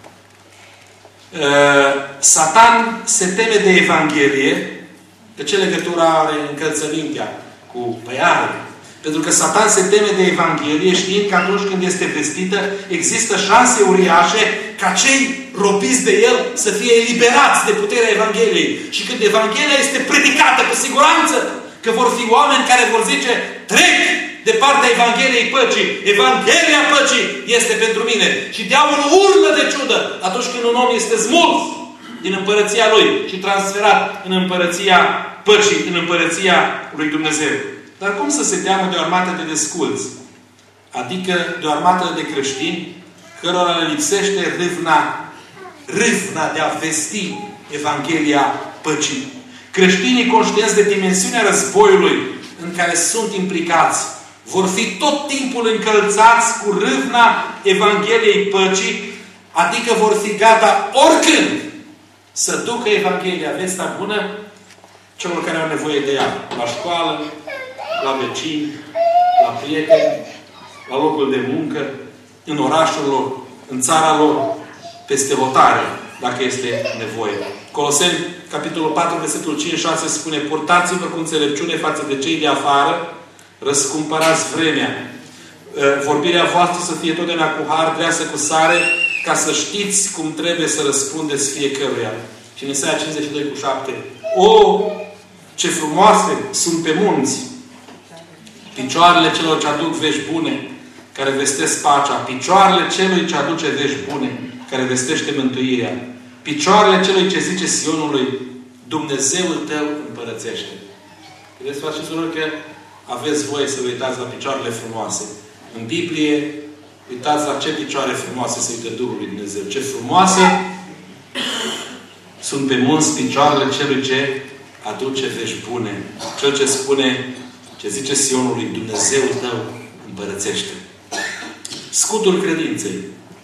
uh, Satan se teme de Evanghelie. De ce legătură are încălțămintea cu păiare? Pentru că Satan se teme de Evanghelie, știind că atunci când este vestită, există șanse uriașe ca cei robiți de el să fie eliberați de puterea Evangheliei. Și când Evanghelia este predicată cu siguranță, că vor fi oameni care vor zice: trec de partea Evangheliei Păcii. Evanghelia Păcii este pentru mine. Și diavolul urlă de ciudă atunci când un om este smuls din împărăția lui și transferat în împărăția Păcii, în împărăția lui Dumnezeu. Dar cum să se teamă de o armată de desculți? Adică de o armată de creștini cărora le lipsește râvna, râvna de a vesti Evanghelia Păcii. Creștinii conștienți de dimensiunea războiului în care sunt implicați vor fi tot timpul încălțați cu râvna Evangheliei Păcii, adică vor fi gata oricând să ducă Evanghelia, vestea bună, celor care au nevoie de ea. La școală, la vecini, la prieteni, la locul de muncă, în orașul lor, în țara lor, peste hotare, dacă este nevoie. Coloseni, capitolul patru, versetul cinci șase spune: purtați-vă cu înțelepciune față de cei de afară, răscumpărați vremea. Vorbirea voastră să fie totdeauna cu har, dreasă cu sare, ca să știți cum trebuie să răspundeți fiecăruia. Și în Isaia cincizeci și doi cu șapte. O, ce frumoase sunt pe munți picioarele celor ce aduc vești bune, care vestesc pacea. Picioarele celui ce aduce vești bune, care vestește mântuirea. Picioarele celui ce zice Sionului: Dumnezeul tău împărățește. Vedeți, frați și surori, că aveți voie să vă uitați la picioarele frumoase. În Biblie Uitați la ce picioare frumoase se uită Duhul lui Dumnezeu. Ce frumoase sunt pe munți picioarele celui ce aduce vești bune. Cel ce spune, ce zice Sionului, Dumnezeul tău împărățește. Scutul credinței.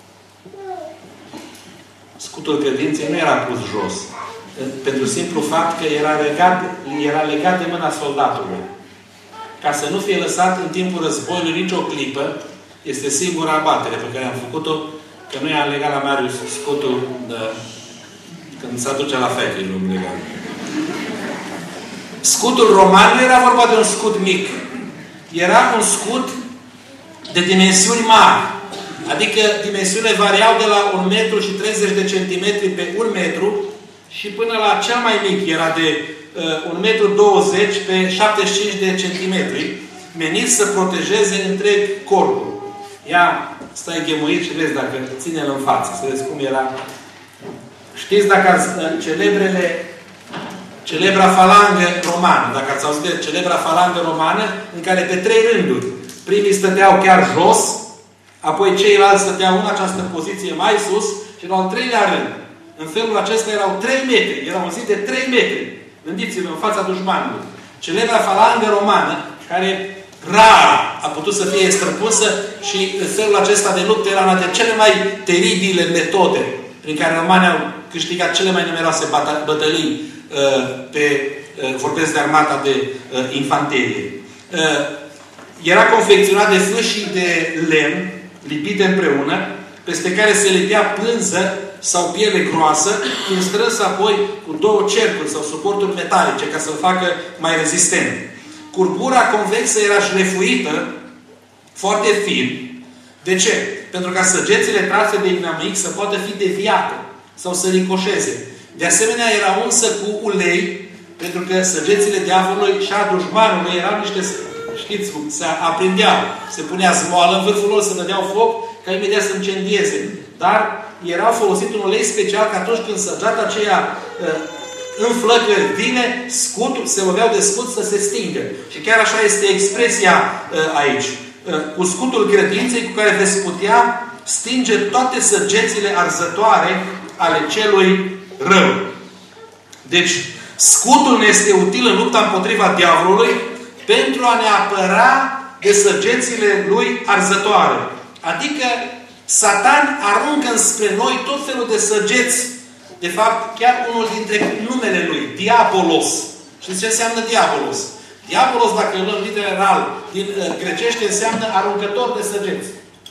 Scutul credinței nu era pus jos. Pentru simplu fapt că era legat, era legat de mâna soldatului. Ca să nu fie lăsat în timpul războiului nicio clipă, este singura abatere pe care am făcut-o, că nu i-am legat la Marius scutul de, când se aduce la fete, nu legat. Scutul roman nu era vorba de un scut mic. Era un scut de dimensiuni mari. Adică dimensiunile variau de la un metru și treizeci de centimetri pe un metru și până la cel mai mic era de uh, un metru douăzeci pe șaptezeci și cinci de centimetri, menit să protejeze întreg corpul. Ia, stai ghemuit și vezi dacă ține-l în față, să vezi cum era. Știți dacă ați, uh, celebrele celebra falangă romană, dacă ați auzit de celebra falangă romană, în care pe trei rânduri, primii stăteau chiar jos, apoi ceilalți stăteau în această poziție mai sus și în al treilea rând. În felul acesta erau trei metri. Era un zid de trei metri. Gândiți-vă, în fața dușmanului. Celebra falangă romană, care rar a putut să fie străpusă și în felul acesta de luptă era una de cele mai teribile metode prin care romanii au câștigat cele mai numeroase bătălii uh, pe, uh, vorbesc de armata de uh, infanterie. Uh, era confecționat de fâșii de lemn lipite împreună, peste care se lipea pânză sau piele groasă, fiind strânsă apoi cu două cercuri sau suporturi metalice, ca să-l facă mai rezistent. Curbura convexă era șlefuită foarte fin. De ce? Pentru ca săgețile trase de inamic să poată fi deviate sau să ricoșeze. De asemenea, era unsă cu ulei, pentru că săgețile diavolului și a dușmanului erau niște, știți cum, se aprindeau. Se punea zmoală în vârful lor, se dădeau foc, ca imediat să incendieze. Dar era folosit un ulei special, că atunci când săgeata aceea uh, în flăcări vine, scutul, se loveau de scut să se stingă. Și chiar așa este expresia uh, aici. Uh, cu scutul credinței cu care veți putea stinge toate săgețile arzătoare ale celui rău. Deci, scutul ne este util în lupta împotriva diavolului pentru a ne apăra de săgețile lui arzătoare. Adică, Satan aruncă înspre noi tot felul de săgeți. De fapt, chiar unul dintre numele lui, Diabolos. Știți ce înseamnă Diabolos? Diabolos, dacă îl luăm literal din uh, grecește, înseamnă aruncător de săgeți.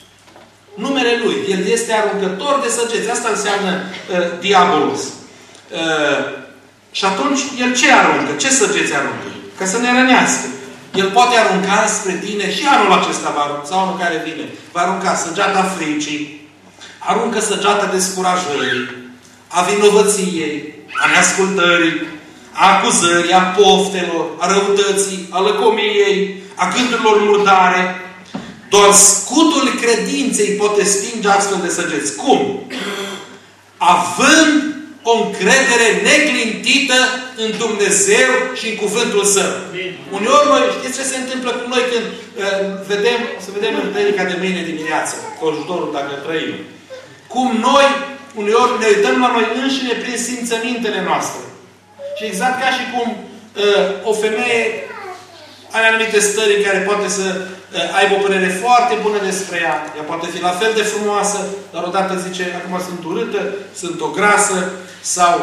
Numele lui. El este aruncător de săgeți. Asta înseamnă uh, Diabolos. Uh, și atunci, el ce aruncă? Ce săgeți aruncă? Ca să ne rănească. El poate arunca spre tine și anul acesta va arunca, sau anul care vine. Va arunca săgeata fricii, aruncă săgeata descurajării, a vinovăției, a neascultării, a acuzării, a poftelor, a răutății, a lăcomiei, a gândurilor murdare. Doar scutul credinței poate stinge astfel de săgeți. Cum? Având o încredere neclintită în Dumnezeu și în cuvântul Său. Uneori noi, știți ce se întâmplă cu noi când uh, vedem, o să vedem în predica de mâine dimineață, cu ajutorul dacă trăim. Cum noi, uneori, ne uităm la noi înșine prin simțămintele noastre. Și exact ca și cum uh, o femeie are anumite stări în care poate să uh, aibă o părere foarte bună despre ea. Ea poate fi la fel de frumoasă, dar odată zice, acum sunt urâtă, sunt o grasă, sau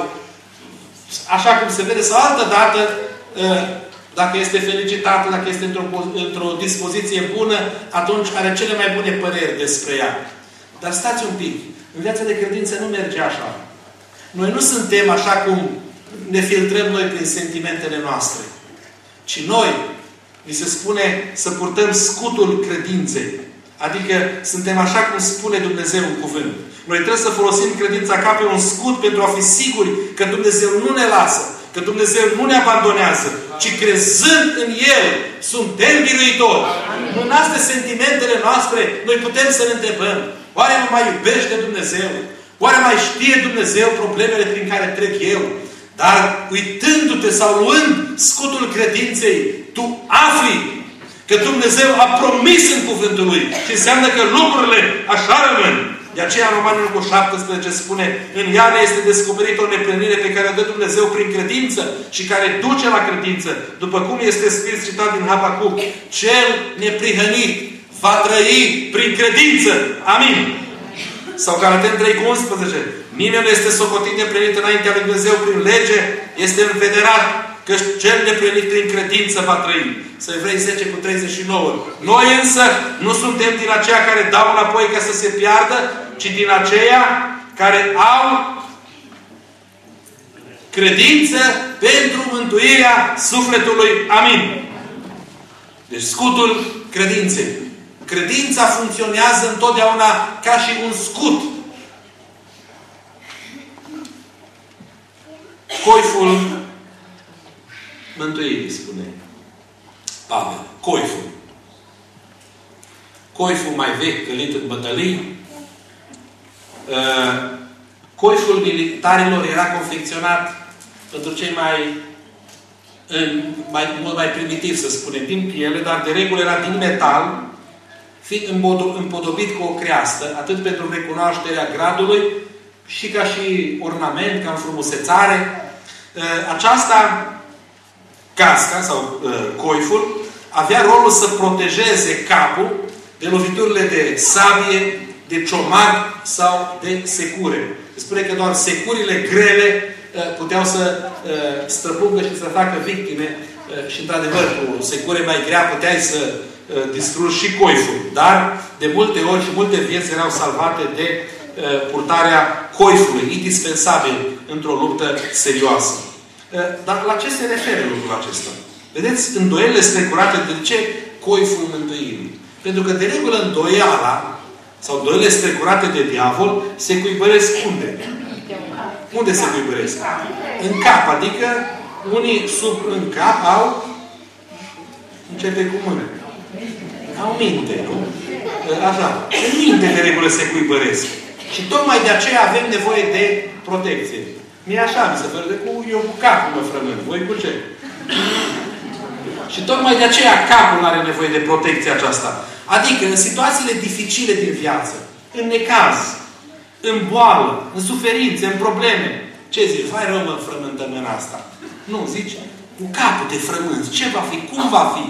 așa cum se vede, sau altă dată, uh, dacă este felicitată, dacă este într-o, într-o dispoziție bună, atunci are cele mai bune păreri despre ea. Dar stați un pic. În viața de credință nu merge așa. Noi nu suntem așa cum ne filtrăm noi prin sentimentele noastre. Ci noi, ni se spune să purtăm scutul credinței. Adică suntem așa cum spune Dumnezeu în cuvânt. Noi trebuie să folosim credința ca pe un scut pentru a fi siguri că Dumnezeu nu ne lasă, că Dumnezeu nu ne abandonează, ci crezând în El, suntem biruitori. Nu în astea sentimentele noastre, noi putem să ne întrebăm, oare mă mai iubește Dumnezeu? Oare mai știe Dumnezeu problemele prin care trec eu? Dar uitându-te sau luând scutul credinței, tu afli Că Dumnezeu a promis în cuvântul Lui. Și înseamnă că lucrurile așa rămân. De aceea în Romanul cu șaptesprezece spune: în ea ne este descoperită o neplinire pe care o dă Dumnezeu prin credință și care duce la credință. După cum este scris citat din Habacuc: cel neprihănit va trăi prin credință. Amin. Sau Galateni trei cu unsprezece. Nimeni nu este socotit neplinit înaintea lui Dumnezeu prin lege, este înfederat, că cel neplinit prin credință va trăi. Să Evrei zece cu treizeci și nouă. Noi însă nu suntem din aceia care dau înapoi ca să se piardă, ci din aceia care au credință pentru mântuirea sufletului. Amin. Deci scutul credinței. Credința funcționează întotdeauna ca și un scut. Coiful mântuirii, spune Pavel. Coiful. Coiful mai vechi, călit în bătălii. Coiful militarilor era confecționat pentru cei mai, mai, mult mai primitiv, să spunem, din piele, dar de regulă era din metal, fiind împodobit cu o creastă, atât pentru recunoașterea gradului, și ca și ornament, ca înfrumusețare. Aceasta, casca sau coiful, avea rolul să protejeze capul de loviturile de sabie, de ciomag sau de secure. Se spune că doar securile grele puteau să străpungă și să facă victime și, într-adevăr, cu secure mai grea puteai să distrugi și coiful. Dar, de multe ori și multe vieți erau salvate de purtarea coifului, indispensabil într-o luptă serioasă. Dar la ce se referă lucrul acesta? Vedeți, îndoielile strecurate, de ce coiful mântuirii? Pentru că, de regulă, îndoiala sau îndoielile strecurate de diavol se cuibăresc unde? Unde se cuibăresc? În cap. Adică, unii sub în cap au, începe cu mână. Au minte, nu? Așa. În minte, de regulă, se cuibăresc. Și tocmai de aceea avem nevoie de protecție. Mie așa mi se pare, cu eu cu capul mă frământ. Voi cu ce? Și tocmai de aceea capul are nevoie de protecția aceasta. Adică în situațiile dificile din viață, în necaz, în boală, în suferințe, în probleme, ce zici? Vai rău mă frământă mâna asta. Nu, zici, cu capul te frămânți. Ce va fi? Cum va fi?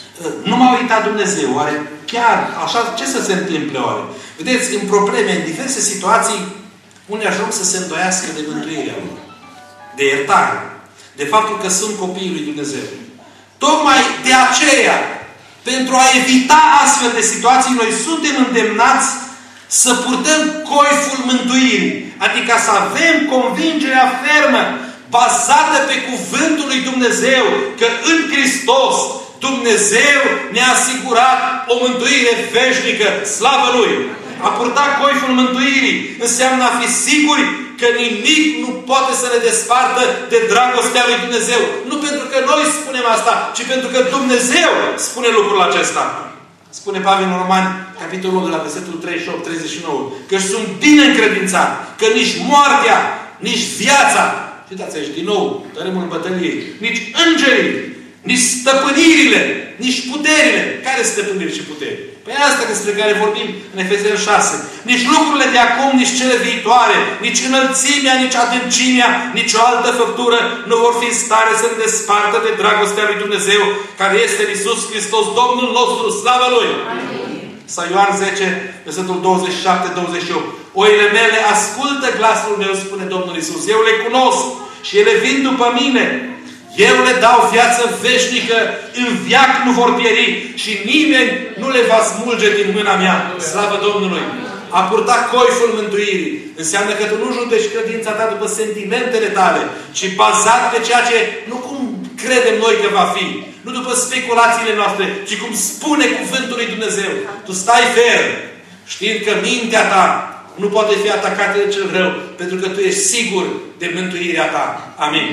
Nu m-a uitat Dumnezeu. Oare chiar așa? Ce să se întâmple oare? Vedeți, în probleme, în diverse situații, unii ajung să se îndoiască de mântuirea lor, de iertare, de faptul că sunt copiii lui Dumnezeu. Tocmai de aceea, pentru a evita astfel de situații, noi suntem îndemnați să purtăm coiful mântuirii. Adică să avem convingerea fermă, bazată pe cuvântul lui Dumnezeu, că în Hristos Dumnezeu ne-a asigurat o mântuire veșnică. Slavă Lui! A purta coiful mântuirii înseamnă a fi siguri că nimic nu poate să ne despartă de dragostea lui Dumnezeu. Nu pentru că noi spunem asta, ci pentru că Dumnezeu spune lucrul acesta. Spune Pavel în Romani, capitolul unu, de la versetul treizeci și opt treizeci și nouă, că sunt bine încredințat, că nici moartea, nici viața, uitați aici din nou, tărâmul bătăliei, nici îngerii, nici stăpânirile, nici puterile. Care stăpâniri și puteri? Păi asta despre care vorbim în Efeseni șase. Nici lucrurile de acum, nici cele viitoare, nici înălțimea, nici adâncimea, nici o altă făptură nu vor fi în stare să ne despartă de dragostea lui Dumnezeu, care este în Iisus Hristos, Domnul nostru. Slavă Lui! Amin. Sau Ioan zece, versetul douăzeci și șapte douăzeci și opt. Oile mele ascultă glasul meu, spune Domnul Iisus. Eu le cunosc și ele vin după mine. Eu le dau viață veșnică, în veac nu vor pieri și nimeni nu le va smulge din mâna mea. Slavă Domnului! A purta coiful mântuirii înseamnă că tu nu judeci credința ta după sentimentele tale, ci bazat pe ceea ce nu cum credem noi că va fi, nu după speculațiile noastre, ci cum spune cuvântul lui Dumnezeu. Tu stai ferm, știind că mintea ta nu poate fi atacată de cel rău, pentru că tu ești sigur de mântuirea ta. Amin.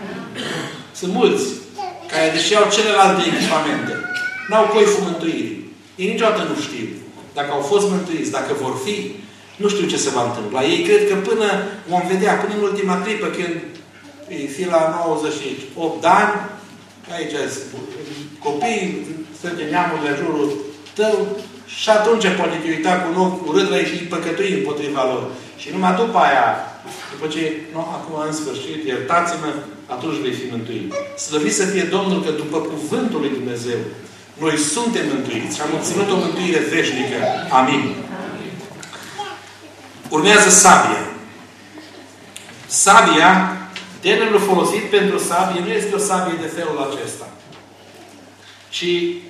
Sunt mulți care, deși au celelalte echipamente, n-au coiful mântuirii. Ei niciodată nu știu dacă au fost mântuiți, dacă vor fi, nu știu ce se va întâmpla. Ei cred că până vom vedea, până în ultima clipă, când îi fi la nouăzeci și opt de ani, aici copii, strânge neamurile în jurul tău și atunci poate te uita cu un ochi urât la ei și păcătui împotriva lor. Și numai după aia, după ce, nu, acum în sfârșit, iertați-mă, atunci vei fi mântuit. Slăvit să fie Domnul că după cuvântul lui Dumnezeu noi suntem mântuiți și am obținut o mântuire veșnică. Amin. Urmează sabia. Sabia, termenul folosit pentru sabie nu este o sabie de felul acesta, ci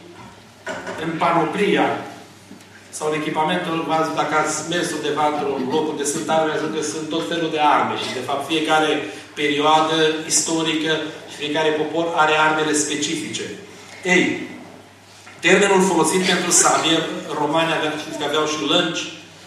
în panoplia sau în echipamentul, dacă ați mers undeva într-un loc unde sunt arme, că sunt tot felul de arme și, de fapt, fiecare perioadă istorică și fiecare popor are armele specifice. Ei, termenul folosit pentru sabie, romanii aveau, știți că aveau și lânci,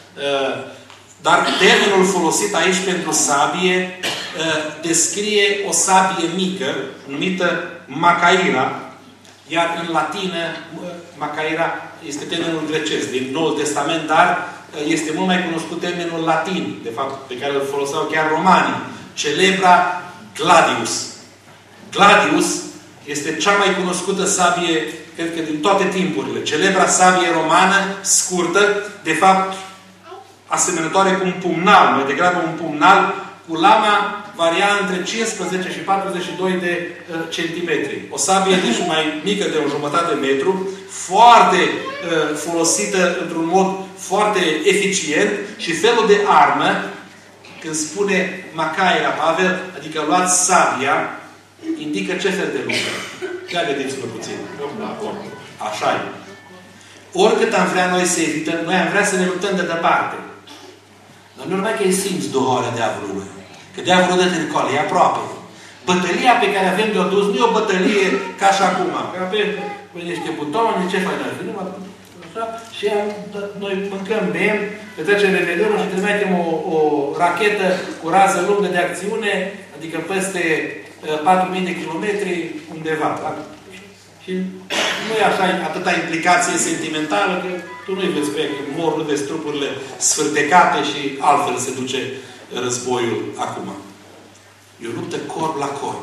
dar termenul folosit aici pentru sabie descrie o sabie mică, numită macaira, iar în latină, macaira este termenul grecesc din Noul Testament, dar este mult mai cunoscut termenul latin, de fapt, pe care îl foloseau chiar romanii. Celebra gladius. Gladius este cea mai cunoscută sabie, cred că din toate timpurile. Celebra sabie romană, scurtă, de fapt, asemănătoare cu un pumnal, mai degrabă un pumnal, cu lama varia între cincisprezece și patruzeci și doi de uh, centimetri. O sabie deci mai mică de o jumătate de metru, foarte uh, folosită într-un mod foarte eficient și felul de armă, când spune macaira, Pavel, adică luați sabia, indică ce fel de lucru. Ia vedeți-vă puțin. Așa e. Oricât am vrea noi să evităm, noi am vrea să ne luptăm de departe. Dar nu numai că îi simți dohoarea diavolului. Că diavolul dă târcoale, e aproape. Bătălia pe care avem de o dus nu e o bătălie ca și acum. Că avem niște butoane, ce faci noi? Așa, și noi mâncăm, bem, petrecem revelionul și trimitem o, o rachetă cu rază lungă de acțiune, adică peste patru mii de kilometri undeva. Da? Și nu e așa atâta implicație sentimentală, că tu nu-i vezi pe ea, că mor, nu vezi trupurile sfârtecate și altfel se duce războiul acum. E o luptă corp la corp.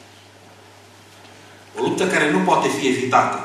O luptă care nu poate fi evitată.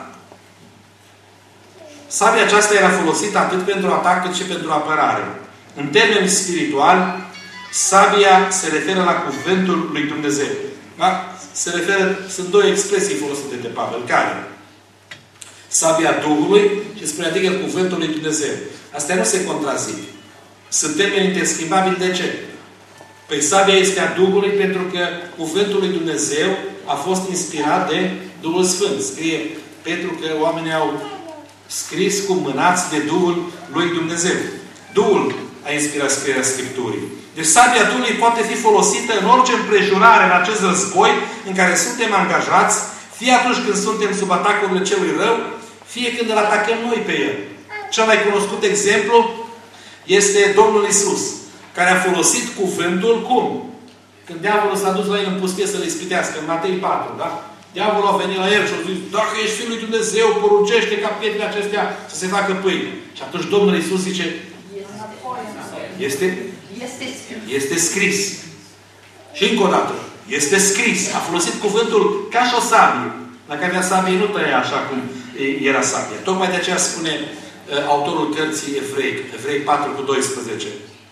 Sabia aceasta era folosită atât pentru atac cât și pentru apărare. În termeni spiritual, sabia se referă la cuvântul lui Dumnezeu. Da? Se referă, sunt două expresii folosite de Pavel. Care? Sabia Duhului și spune, adică cuvântul lui Dumnezeu. Astea nu se contrazic. Sunt termeni interschimbabili. De ce? Păi sabia este a Duhului pentru că cuvântul lui Dumnezeu a fost inspirat de Duhul Sfânt. Scrie pentru că oamenii au scris cu mânați de Duhul lui Dumnezeu. Duhul a inspirat scrierea Scripturii. Deci sabia Duhului poate fi folosită în orice împrejurare în acest război în care suntem angajați, fie atunci când suntem sub atacurile celui rău, fie când îl atacăm noi pe el. Cel mai cunoscut exemplu este Domnul Iisus, care a folosit cuvântul cum? Când diavolul s-a dus la el în pustie să-l ispitească, în Matei patru, da? Diavolul a venit la el și a zis, dacă ești Fiul lui Dumnezeu, poruncește ca pietrele acestea să se facă pâine. Și atunci Domnul Iisus zice, este, este scris. Și încă o dată, este scris. A folosit cuvântul ca și o sabie. Dacă avea sabie, nu tăia așa cum era sabia. Tocmai de aceea spune uh, autorul cărții Evrei, Evrei patru cu doisprezece.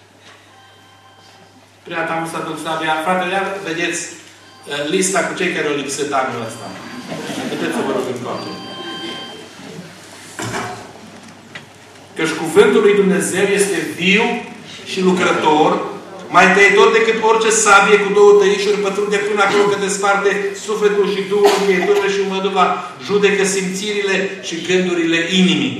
Prea am usat în sabia. Fratele, vedeți uh, lista cu cei care au lipsit anul ăsta. Puteți să vă rog încoace. Căci cuvântul lui Dumnezeu este viu și lucrător, mai tăietor decât orice sabie cu două tăișuri, pătrunde până acolo că desparte sufletul și duhul, încheieturile și umăduva, judecă simțirile și gândurile inimii.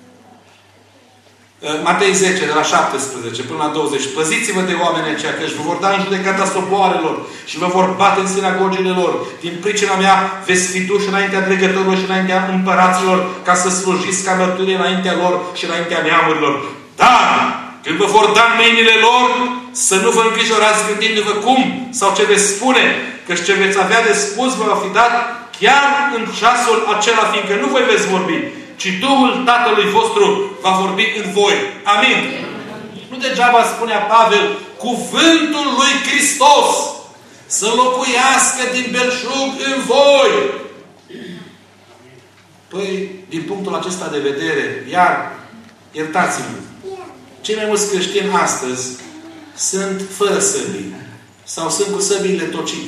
Matei zece, de la șaptesprezece până la douăzeci. Păziți-vă de oameni aceia, că își vă vor da în judecata soboarelor și vă vor bate în sinagogile lor. Din pricina mea veți fi duși înaintea dregătorilor și înaintea împăraților, ca să slujiți ca mărturie înaintea lor și înaintea neamurilor. Dar, când vă vor da în mâinile lor, să nu vă îngrijorați gândindu-vă cum sau ce veți spune, căci ce veți avea de spus vă va fi dat chiar în ceasul acela, fiindcă nu voi veți vorbi, ci Duhul Tatălui vostru va vorbi în voi. Amin. Nu degeaba spunea Pavel, cuvântul lui Hristos să locuiască din belșug în voi. Păi, din punctul acesta de vedere, iar, iertați-mă, cei mai mulți creștini astăzi sunt fără săbii. Sau sunt cu săbiile tocite.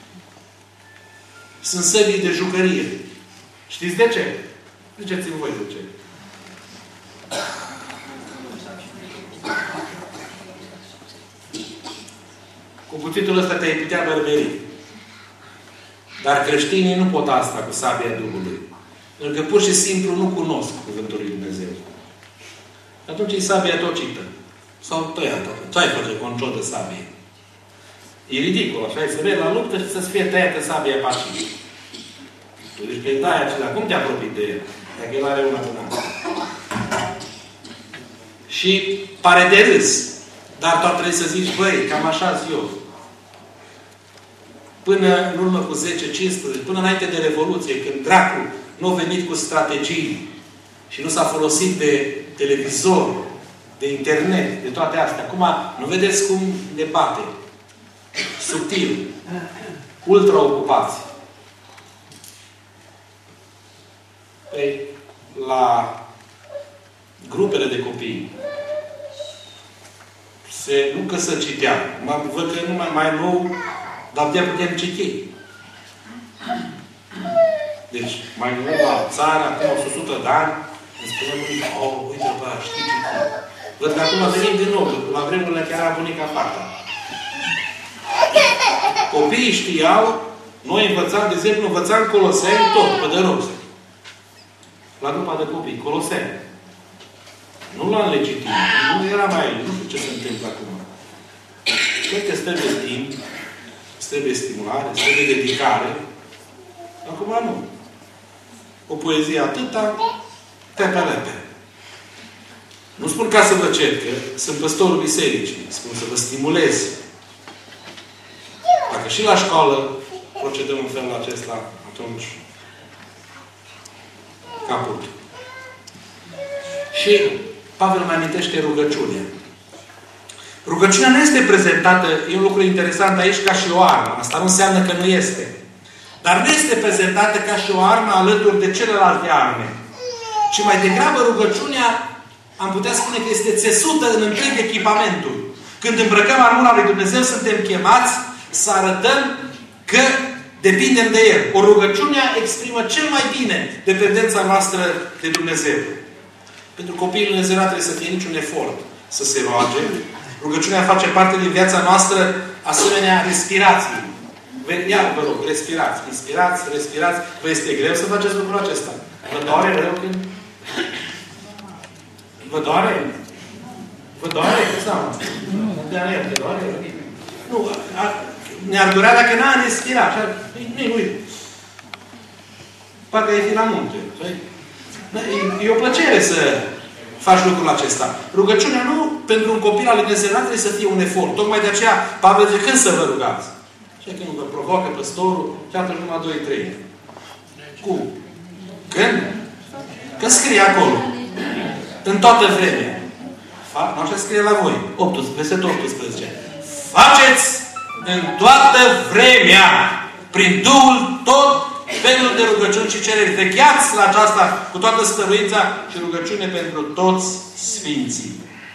Sunt săbii de jucărie. Știți de ce? Ziceți-mi voi de ce. Cu cuțitul ăsta te-ai putea bărberi. Dar creștinii nu pot asta cu sabia Duhului. Pentru că pur și simplu nu cunosc cuvântul lui Dumnezeu. Atunci e sabia tocită. Sau tăiată. Ce ai face cu un ciot de sabie? E ridicol, așa, să mergi la luptă și să-ți fie tăiată sabia pașii. Tu zici că e taia acela. Cum te apropii de el? Dacă el are una bună. Și pare de râs. Dar tu ar trebui să zici, băi, cam așa zi eu. Până în urmă cu zece cincisprezece, până înainte de Revoluție, când dracul nu a venit cu strategii și nu s-a folosit de televizor, de internet, de toate astea. Acum, nu vedeți cum ne bate. Subtil. Ultra ocupați. Păi, la grupele de copii se, nu că să citea. Văd că nu mai, mai nou, dar de putem citi. Deci, mai nou la țară, acum o sută de ani, îmi spune bunica, oh, uite, bă, știi citi. Văd că acum venim din nou, la vremurile care era bunica fata. Copiii știau, noi învățam, de exemplu, învățam Coloseni tot, pe de rost. La grupa de copii, Coloseni. Nu l-am legitim. Nu era mai... Nu știu ce se întâmplă acum. Cred că îți trebuie timp, îți trebuie stimulare, îți trebuie dedicare. Acum nu. O poezie atâta, tepe-lepe. Nu spun ca să vă cer, că sunt păstorul bisericii. Spun să vă stimulez. Dacă și la școală procedăm în felul acesta, atunci caput. Și Pavel mai amintește rugăciunea. Rugăciunea nu este prezentată, e un lucru interesant aici, ca și o armă. Asta nu înseamnă că nu este. Dar nu este prezentată ca și o armă alături de celelalte arme. Ci mai degrabă rugăciunea, am putea spune că este țesută în întreg echipamentul. Când îmbrăcăm armura lui Dumnezeu, suntem chemați să arătăm că depindem de El. O rugăciune exprimă cel mai bine dependența noastră de Dumnezeu. Pentru copiii lui Dumnezeu nu trebuie să fie niciun efort să se roage. Rugăciunea face parte din viața noastră asemenea respirației. Ia, vă rog, respirați. Inspirați, respirați. Vă este greu să faceți lucrul acesta. Vă doare rău când... Vă doare? Vă doare? Sau? Te doare? Nu, ne-ar durea dacă n-a respirat. Nu-i, nu-i. Parcă e fi la munte. E o plăcere să faci lucrul acesta. Rugăciunea nu, pentru un copil al lui Dumnezeu, nu trebuie să fie un efort. Tocmai de aceea, Pavel zice, când să vă rugați? Și când vă provoacă păstorul, și atunci numai doi, trei. Cum? Când? Când scrie acolo. În toată vremea. Nu așa scrie la voi. optsprezece, versetul optsprezece. Faceți în toată vremea, prin Duhul, tot felul de rugăciuni și cereri. Vecheați la aceasta cu toată stăruința și rugăciune pentru toți Sfinții.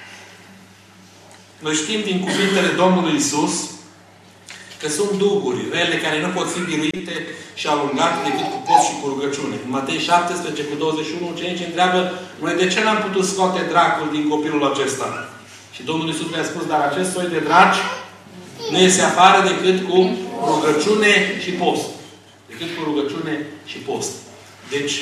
Noi știm din cuvintele Domnului Iisus că sunt duhuri rele care nu pot fi biruite și alungate decât cu post și cu rugăciune. În Matei șaptesprezece cu douăzeci și unu, ucenicii întreabă, noi de ce n-am putut scoate dracul din copilul acesta? Și Domnul Iisus le-a spus, dar acest soi de draci nu iese afară decât cu rugăciune și post. Decât cu rugăciune și post. Deci,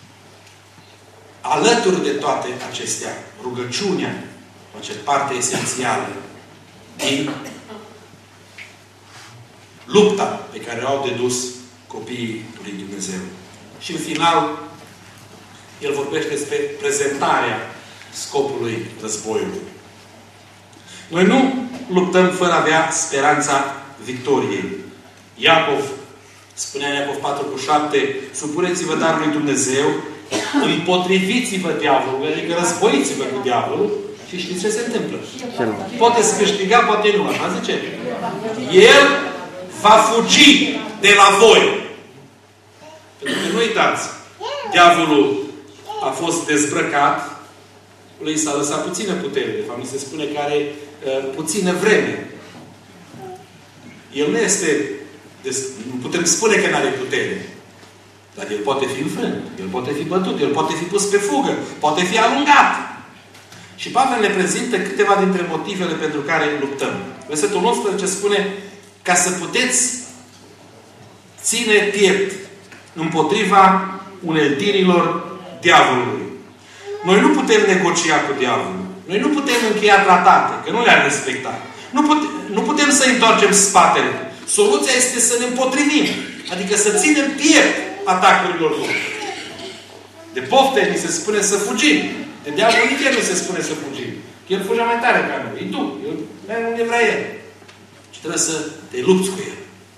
alături de toate acestea, rugăciunea face parte esențială din lupta pe care au de dus copiii lui Dumnezeu. Și în final, el vorbește despre prezentarea scopului războiului. Noi nu luptăm fără a avea speranța victoriei. Iacov, spunea Iacov patru cu șapte, supuneți-vă darul lui Dumnezeu, împotriviți-vă diavolul, adică războiți-vă cu diavolul și știți ce se întâmplă. Poate să câștiga, poate nu. Așa zice? El va fugi de la voi. Pentru că nu uitați, diavolul a fost dezbrăcat, lui s-a lăsat puțină putere. De fapt, mi se spune că are uh, puțină vreme. El nu este... Nu putem spune că nu are putere. Dar el poate fi înfrânt. El poate fi bătut. El poate fi pus pe fugă. Poate fi alungat. Și Pavel ne prezintă câteva dintre motivele pentru care luptăm. Versetul unsprezece spune: ca să puteți ține piept împotriva uneltirilor diavolului. Noi nu putem negocia cu diavolul. Noi nu putem încheia tratate, că nu le-ar respecta. Nu, pute, nu putem să întoarcem spatele. Soluția este să ne împotrivim. Adică să ținem piept atacurilor lor. De pofte ni se spune să fugim. De diavol nici el nu se spune să fugim. El fugea mai tare ca noi. E tu. El merge unde vrea el. Și trebuie să te lupți cu el.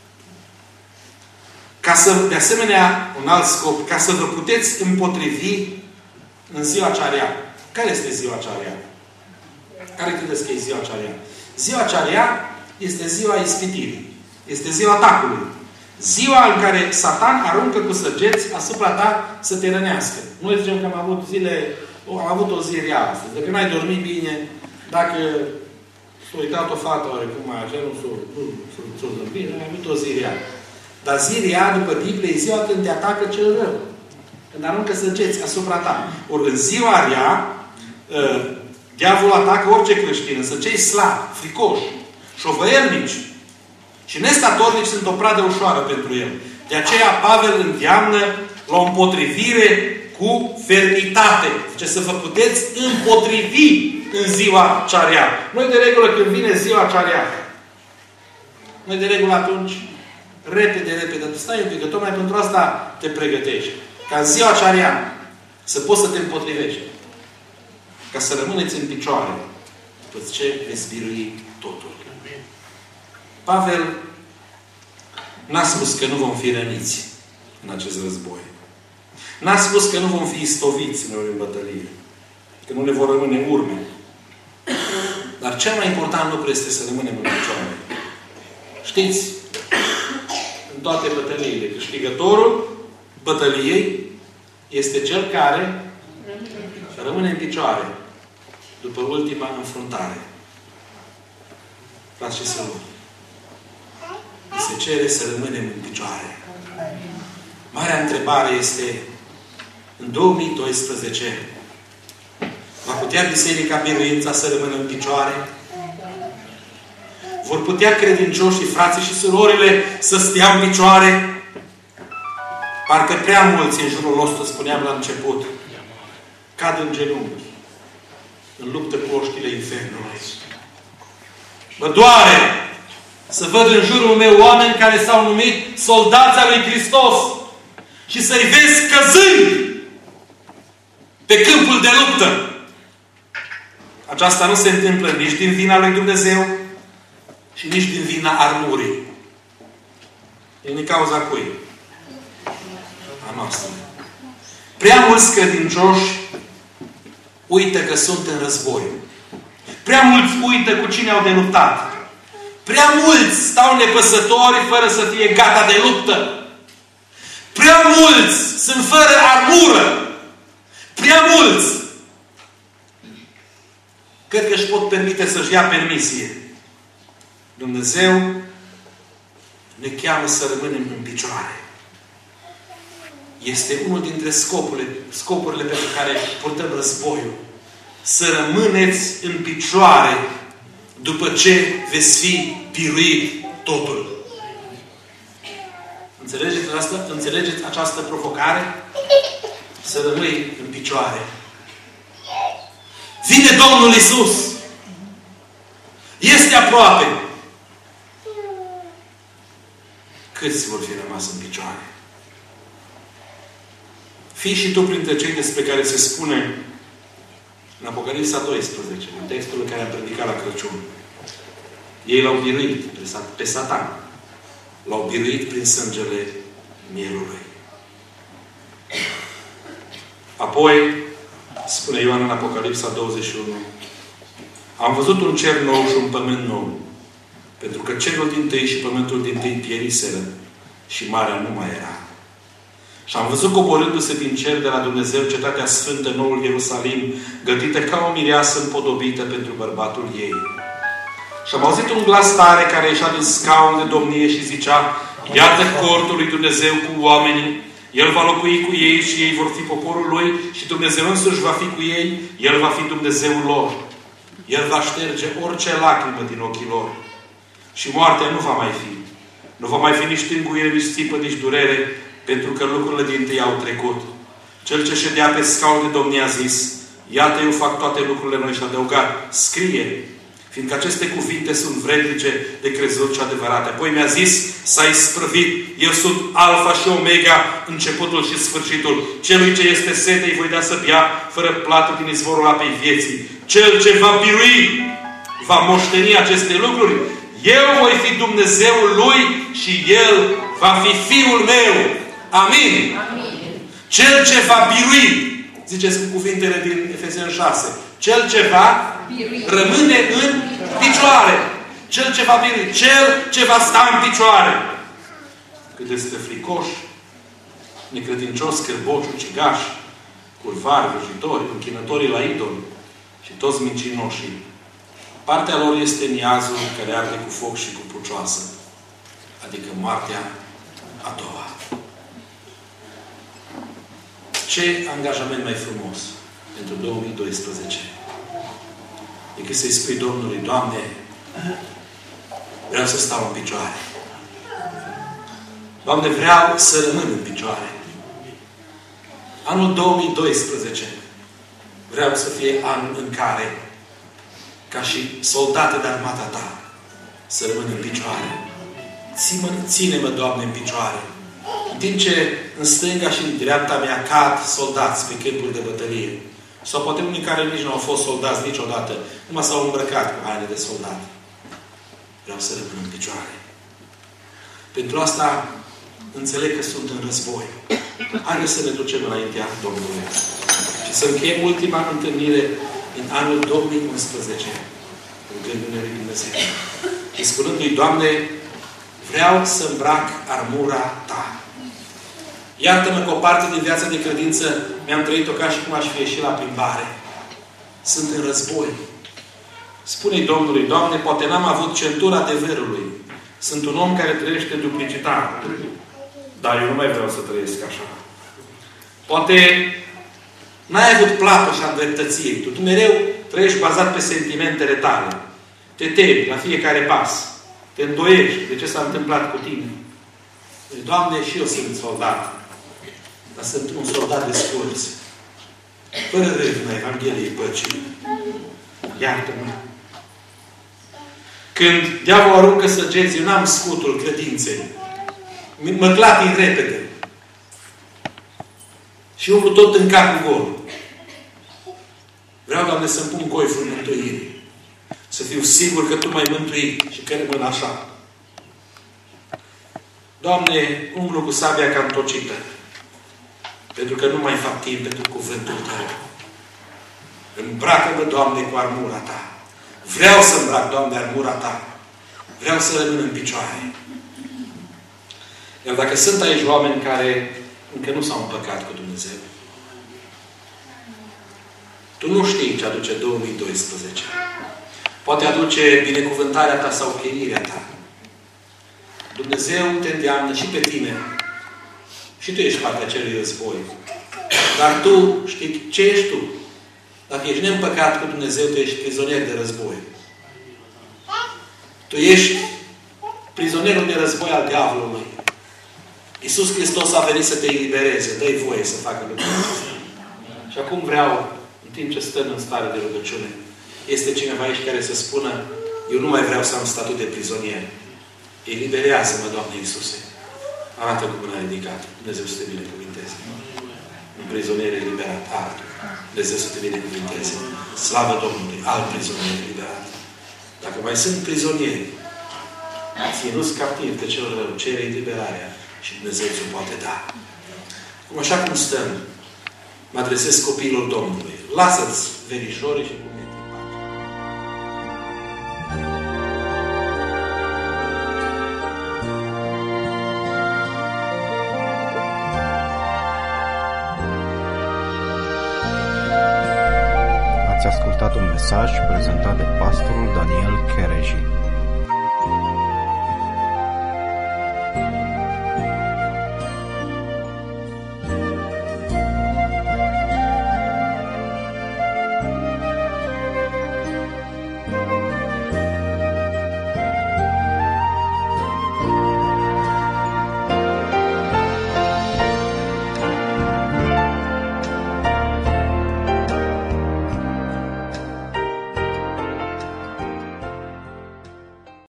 Ca să, de asemenea, un alt scop, ca să vă puteți împotrivi în ziua cea rea. Care este ziua cea rea? Care credeți că e ziua cea rea? Ziua cea rea este ziua ispitirii. Este ziua atacului. Ziua în care Satan aruncă cu săgeți asupra ta să te rănească. Noi zicem că am avut zile, am avut o zi rea astăzi. Dacă n-ai dormit bine, dacă s-a uitat o fată oarecum mai așa, nu s-a zâmbit, ai avut o zi rea. Dar zi rea, după Biblie, e ziua când te atacă cel rău. Când aruncă săgeți asupra ta. Ori în ziua rea, uh, diavolul atacă orice creștin, însă cei slabi, fricoși, șovăielnici și nestatornici sunt o pradă ușoară pentru el. De aceea Pavel îndeamnă la o împotrivire cu fermitate. Zice să vă puteți împotrivi în ziua cea rea. Noi de regulă când vine ziua cea rea, noi de regulă atunci repede, repede, stai un pic, că tocmai pentru asta te pregătești. Ca în ziua cea rea să poți să te împotrivești. Ca să rămâneți în picioare. După ce veți birui totul. Pavel n-a spus că nu vom fi răniți în acest război. N-a spus că nu vom fi istoviți în în bătălie. Că nu ne vor rămâne urme. Dar cel mai important lucru este să rămânem în picioare. Știți, în toate bătăliile, câștigătorul bătăliei este cel care rămâne în picioare după ultima înfruntare. Frați și surori, se cere să rămânem în picioare. Marea întrebare este, în două mii doisprezece, va putea Biserica Biruința să rămână în picioare? Vor putea credincioșii, frații și surorile să stea în picioare? Parcă prea mulți în jurul nostru, spuneam la început, cad în genunchi, în luptă cu oștile infernului. Mă doare să văd în jurul meu oameni care s-au numit soldați al lui Hristos și să-i vezi căzând pe câmpul de luptă. Aceasta nu se întâmplă nici din vina lui Dumnezeu și nici din vina armurii. E din cauza cui? A noastră. Prea mulți credincioși uită că sunt în război. Prea mulți uită cu cine au de luptat. Prea mulți stau nepăsători fără să fie gata de luptă. Prea mulți sunt fără armură. Prea mulți cred că își pot permite să-și ia permisie. Dumnezeu ne cheamă să rămânem în picioare. Este unul dintre scopurile, scopurile pentru care purtăm războiul. Să rămâneți în picioare după ce veți fi biruit totul. Înțelegeți asta? Înțelegeți această provocare? Să rămâi în picioare. Vine Domnul Iisus. Este aproape. Câți vor fi rămas în picioare? Fii și tu printre cei despre care se spune în Apocalipsa doisprezece, în textul în care am predicat la Crăciun. Ei l-au biruit pe Satan. L-au biruit prin sângele mielului. Apoi, spune Ioan în Apocalipsa douăzeci și unu, am văzut un cer nou și un pământ nou, pentru că cerul dintâi și pământul dintâi pieriseră și marea nu mai era. Și am văzut coborându-se din cer de la Dumnezeu cetatea sfântă, noul Ierusalim, gătită ca o mireasă împodobită pentru bărbatul ei. Și am auzit un glas tare care ieșea din scaun de domnie și zicea: iată cortul lui Dumnezeu cu oamenii, El va locui cu ei și ei vor fi poporul Lui și Dumnezeu însuși va fi cu ei, El va fi Dumnezeul lor. El va șterge orice lacrimă din ochii lor. Și moartea nu va mai fi. Nu va mai fi nici tânguire, nici țipă, nici durere, pentru că lucrurile dintâi au trecut. Cel ce ședea pe scaun de domnie a zis: iată, eu fac toate lucrurile noi, și adăugat: scrie, fiindcă aceste cuvinte sunt vrednice de crezut și adevărate. Apoi mi-a zis: s-a isprăvit. Eu sunt Alfa și Omega, începutul și sfârșitul. Celui ce este sete îi voi da să bea fără plată din izvorul apei vieții. Cel ce va birui va moșteni aceste lucruri. Eu voi fi Dumnezeul lui și El va fi Fiul meu. Amin. Amin. Cel ce va birui, ziceți cu cuvintele din Efeseni șase, cel ce va birui rămâne în picioare. Cel ce va birui, cel ce va sta în picioare. Cât este fricoș, necredincios, scârboci, ucigași, curvari, vrăjitori, închinătorii la idol și toți mincinoșii, partea lor este niazul care arde cu foc și cu pucioasă, adică moartea a doua. Ce angajament mai frumos pentru două mii doisprezece decât să-i spui Domnului: Doamne, vreau să stau în picioare. Doamne, vreau să rămân în picioare. Anul două mii doisprezece vreau să fie anul în care, ca și soldate de armata Ta, să rămân în picioare. Ține-mă, Doamne, în picioare. În timp ce în stânga și în dreapta mea cad soldați pe câmpuri de bătălie. Sau poate unii care nici nu au fost soldați niciodată, numai s-au îmbrăcat cu haine de soldat. Vreau să rămân în picioare. Pentru asta înțeleg că sunt în război. Haideți să ne ducem înaintea Domnului. Și să încheiem ultima întâlnire în anul două mii unsprezece. Rugându-ne lui Dumnezeu. Și spunându-i: Doamne, vreau să îmbrac armura Ta. Iartă-mă că o parte din viața de credință mi-am trăit-o ca și cum aș fi ieșit la plimbare. Sunt în război. Spune-i Domnului: Doamne, poate n-am avut centura adevărului. Sunt un om care trăiește duplicitate. Dar eu nu mai vreau să trăiesc așa. Poate n-ai avut plată și a îndreptăției. Tu mereu trăiești bazat pe sentimentele tale. Te temi la fiecare pas. Te îndoiești de ce s-a întâmplat cu tine. Doamne, și eu sunt soldat. Dar sunt un soldat de scurți. Fără râvna Evangheliei păcii. Iartă-mă. Când diavolul aruncă săgeți, eu n-am scutul credinței. Mă clatin repede. Și umplu tot în capul gol. Vreau, Doamne, să-mi pun coiful mântuirii. Să fiu sigur că Tu m-ai mântuit și că rămân așa. Doamne, umblu cu sabia cam tocită. Pentru că nu mai fac timp pentru cuvântul Tău. Îmbracă-mă, Doamne, cu armura Ta. Vreau să îmbrac, Doamne, armura Ta. Vreau să rămân în picioare. Iar dacă sunt aici oameni care încă nu s-au împăcat cu Dumnezeu, Tu nu știi ce aduce două mii doisprezece. Poate aduce binecuvântarea Ta sau pierirea Ta. Dumnezeu te îndeamnă și pe tine. Și tu ești partea acelui război. Dar tu știi ce ești tu. Dacă ești neîmpăcat cu Dumnezeu, tu ești prizonier de război. Tu ești prizonierul de război al diavolului. Iisus Hristos a venit să te elibereze. Dă-i voie să facă lucrul acesta. Și acum vreau, în timp ce stăm în stare de rugăciune, este cineva aici care să spună: eu nu mai vreau să am statut de prizonier. Eliberează-mă, Doamne Iisuse. Arată cu mâna ridicată. Dumnezeu să te binecuvinteze. Un prizonier eliberat. Altul. Dumnezeu să te binecuvinteze. Slavă Domnului. Alt prizonier eliberat. Dacă mai sunt prizonieri ținuți captivi de cel rău, cere eliberarea și Dumnezeu ți-o poate da. Cum așa cum stăm, mă adresez copiilor Domnului. Lasă-ți verișorii și ascultat un mesaj prezentat de pastorul Daniel Chereji.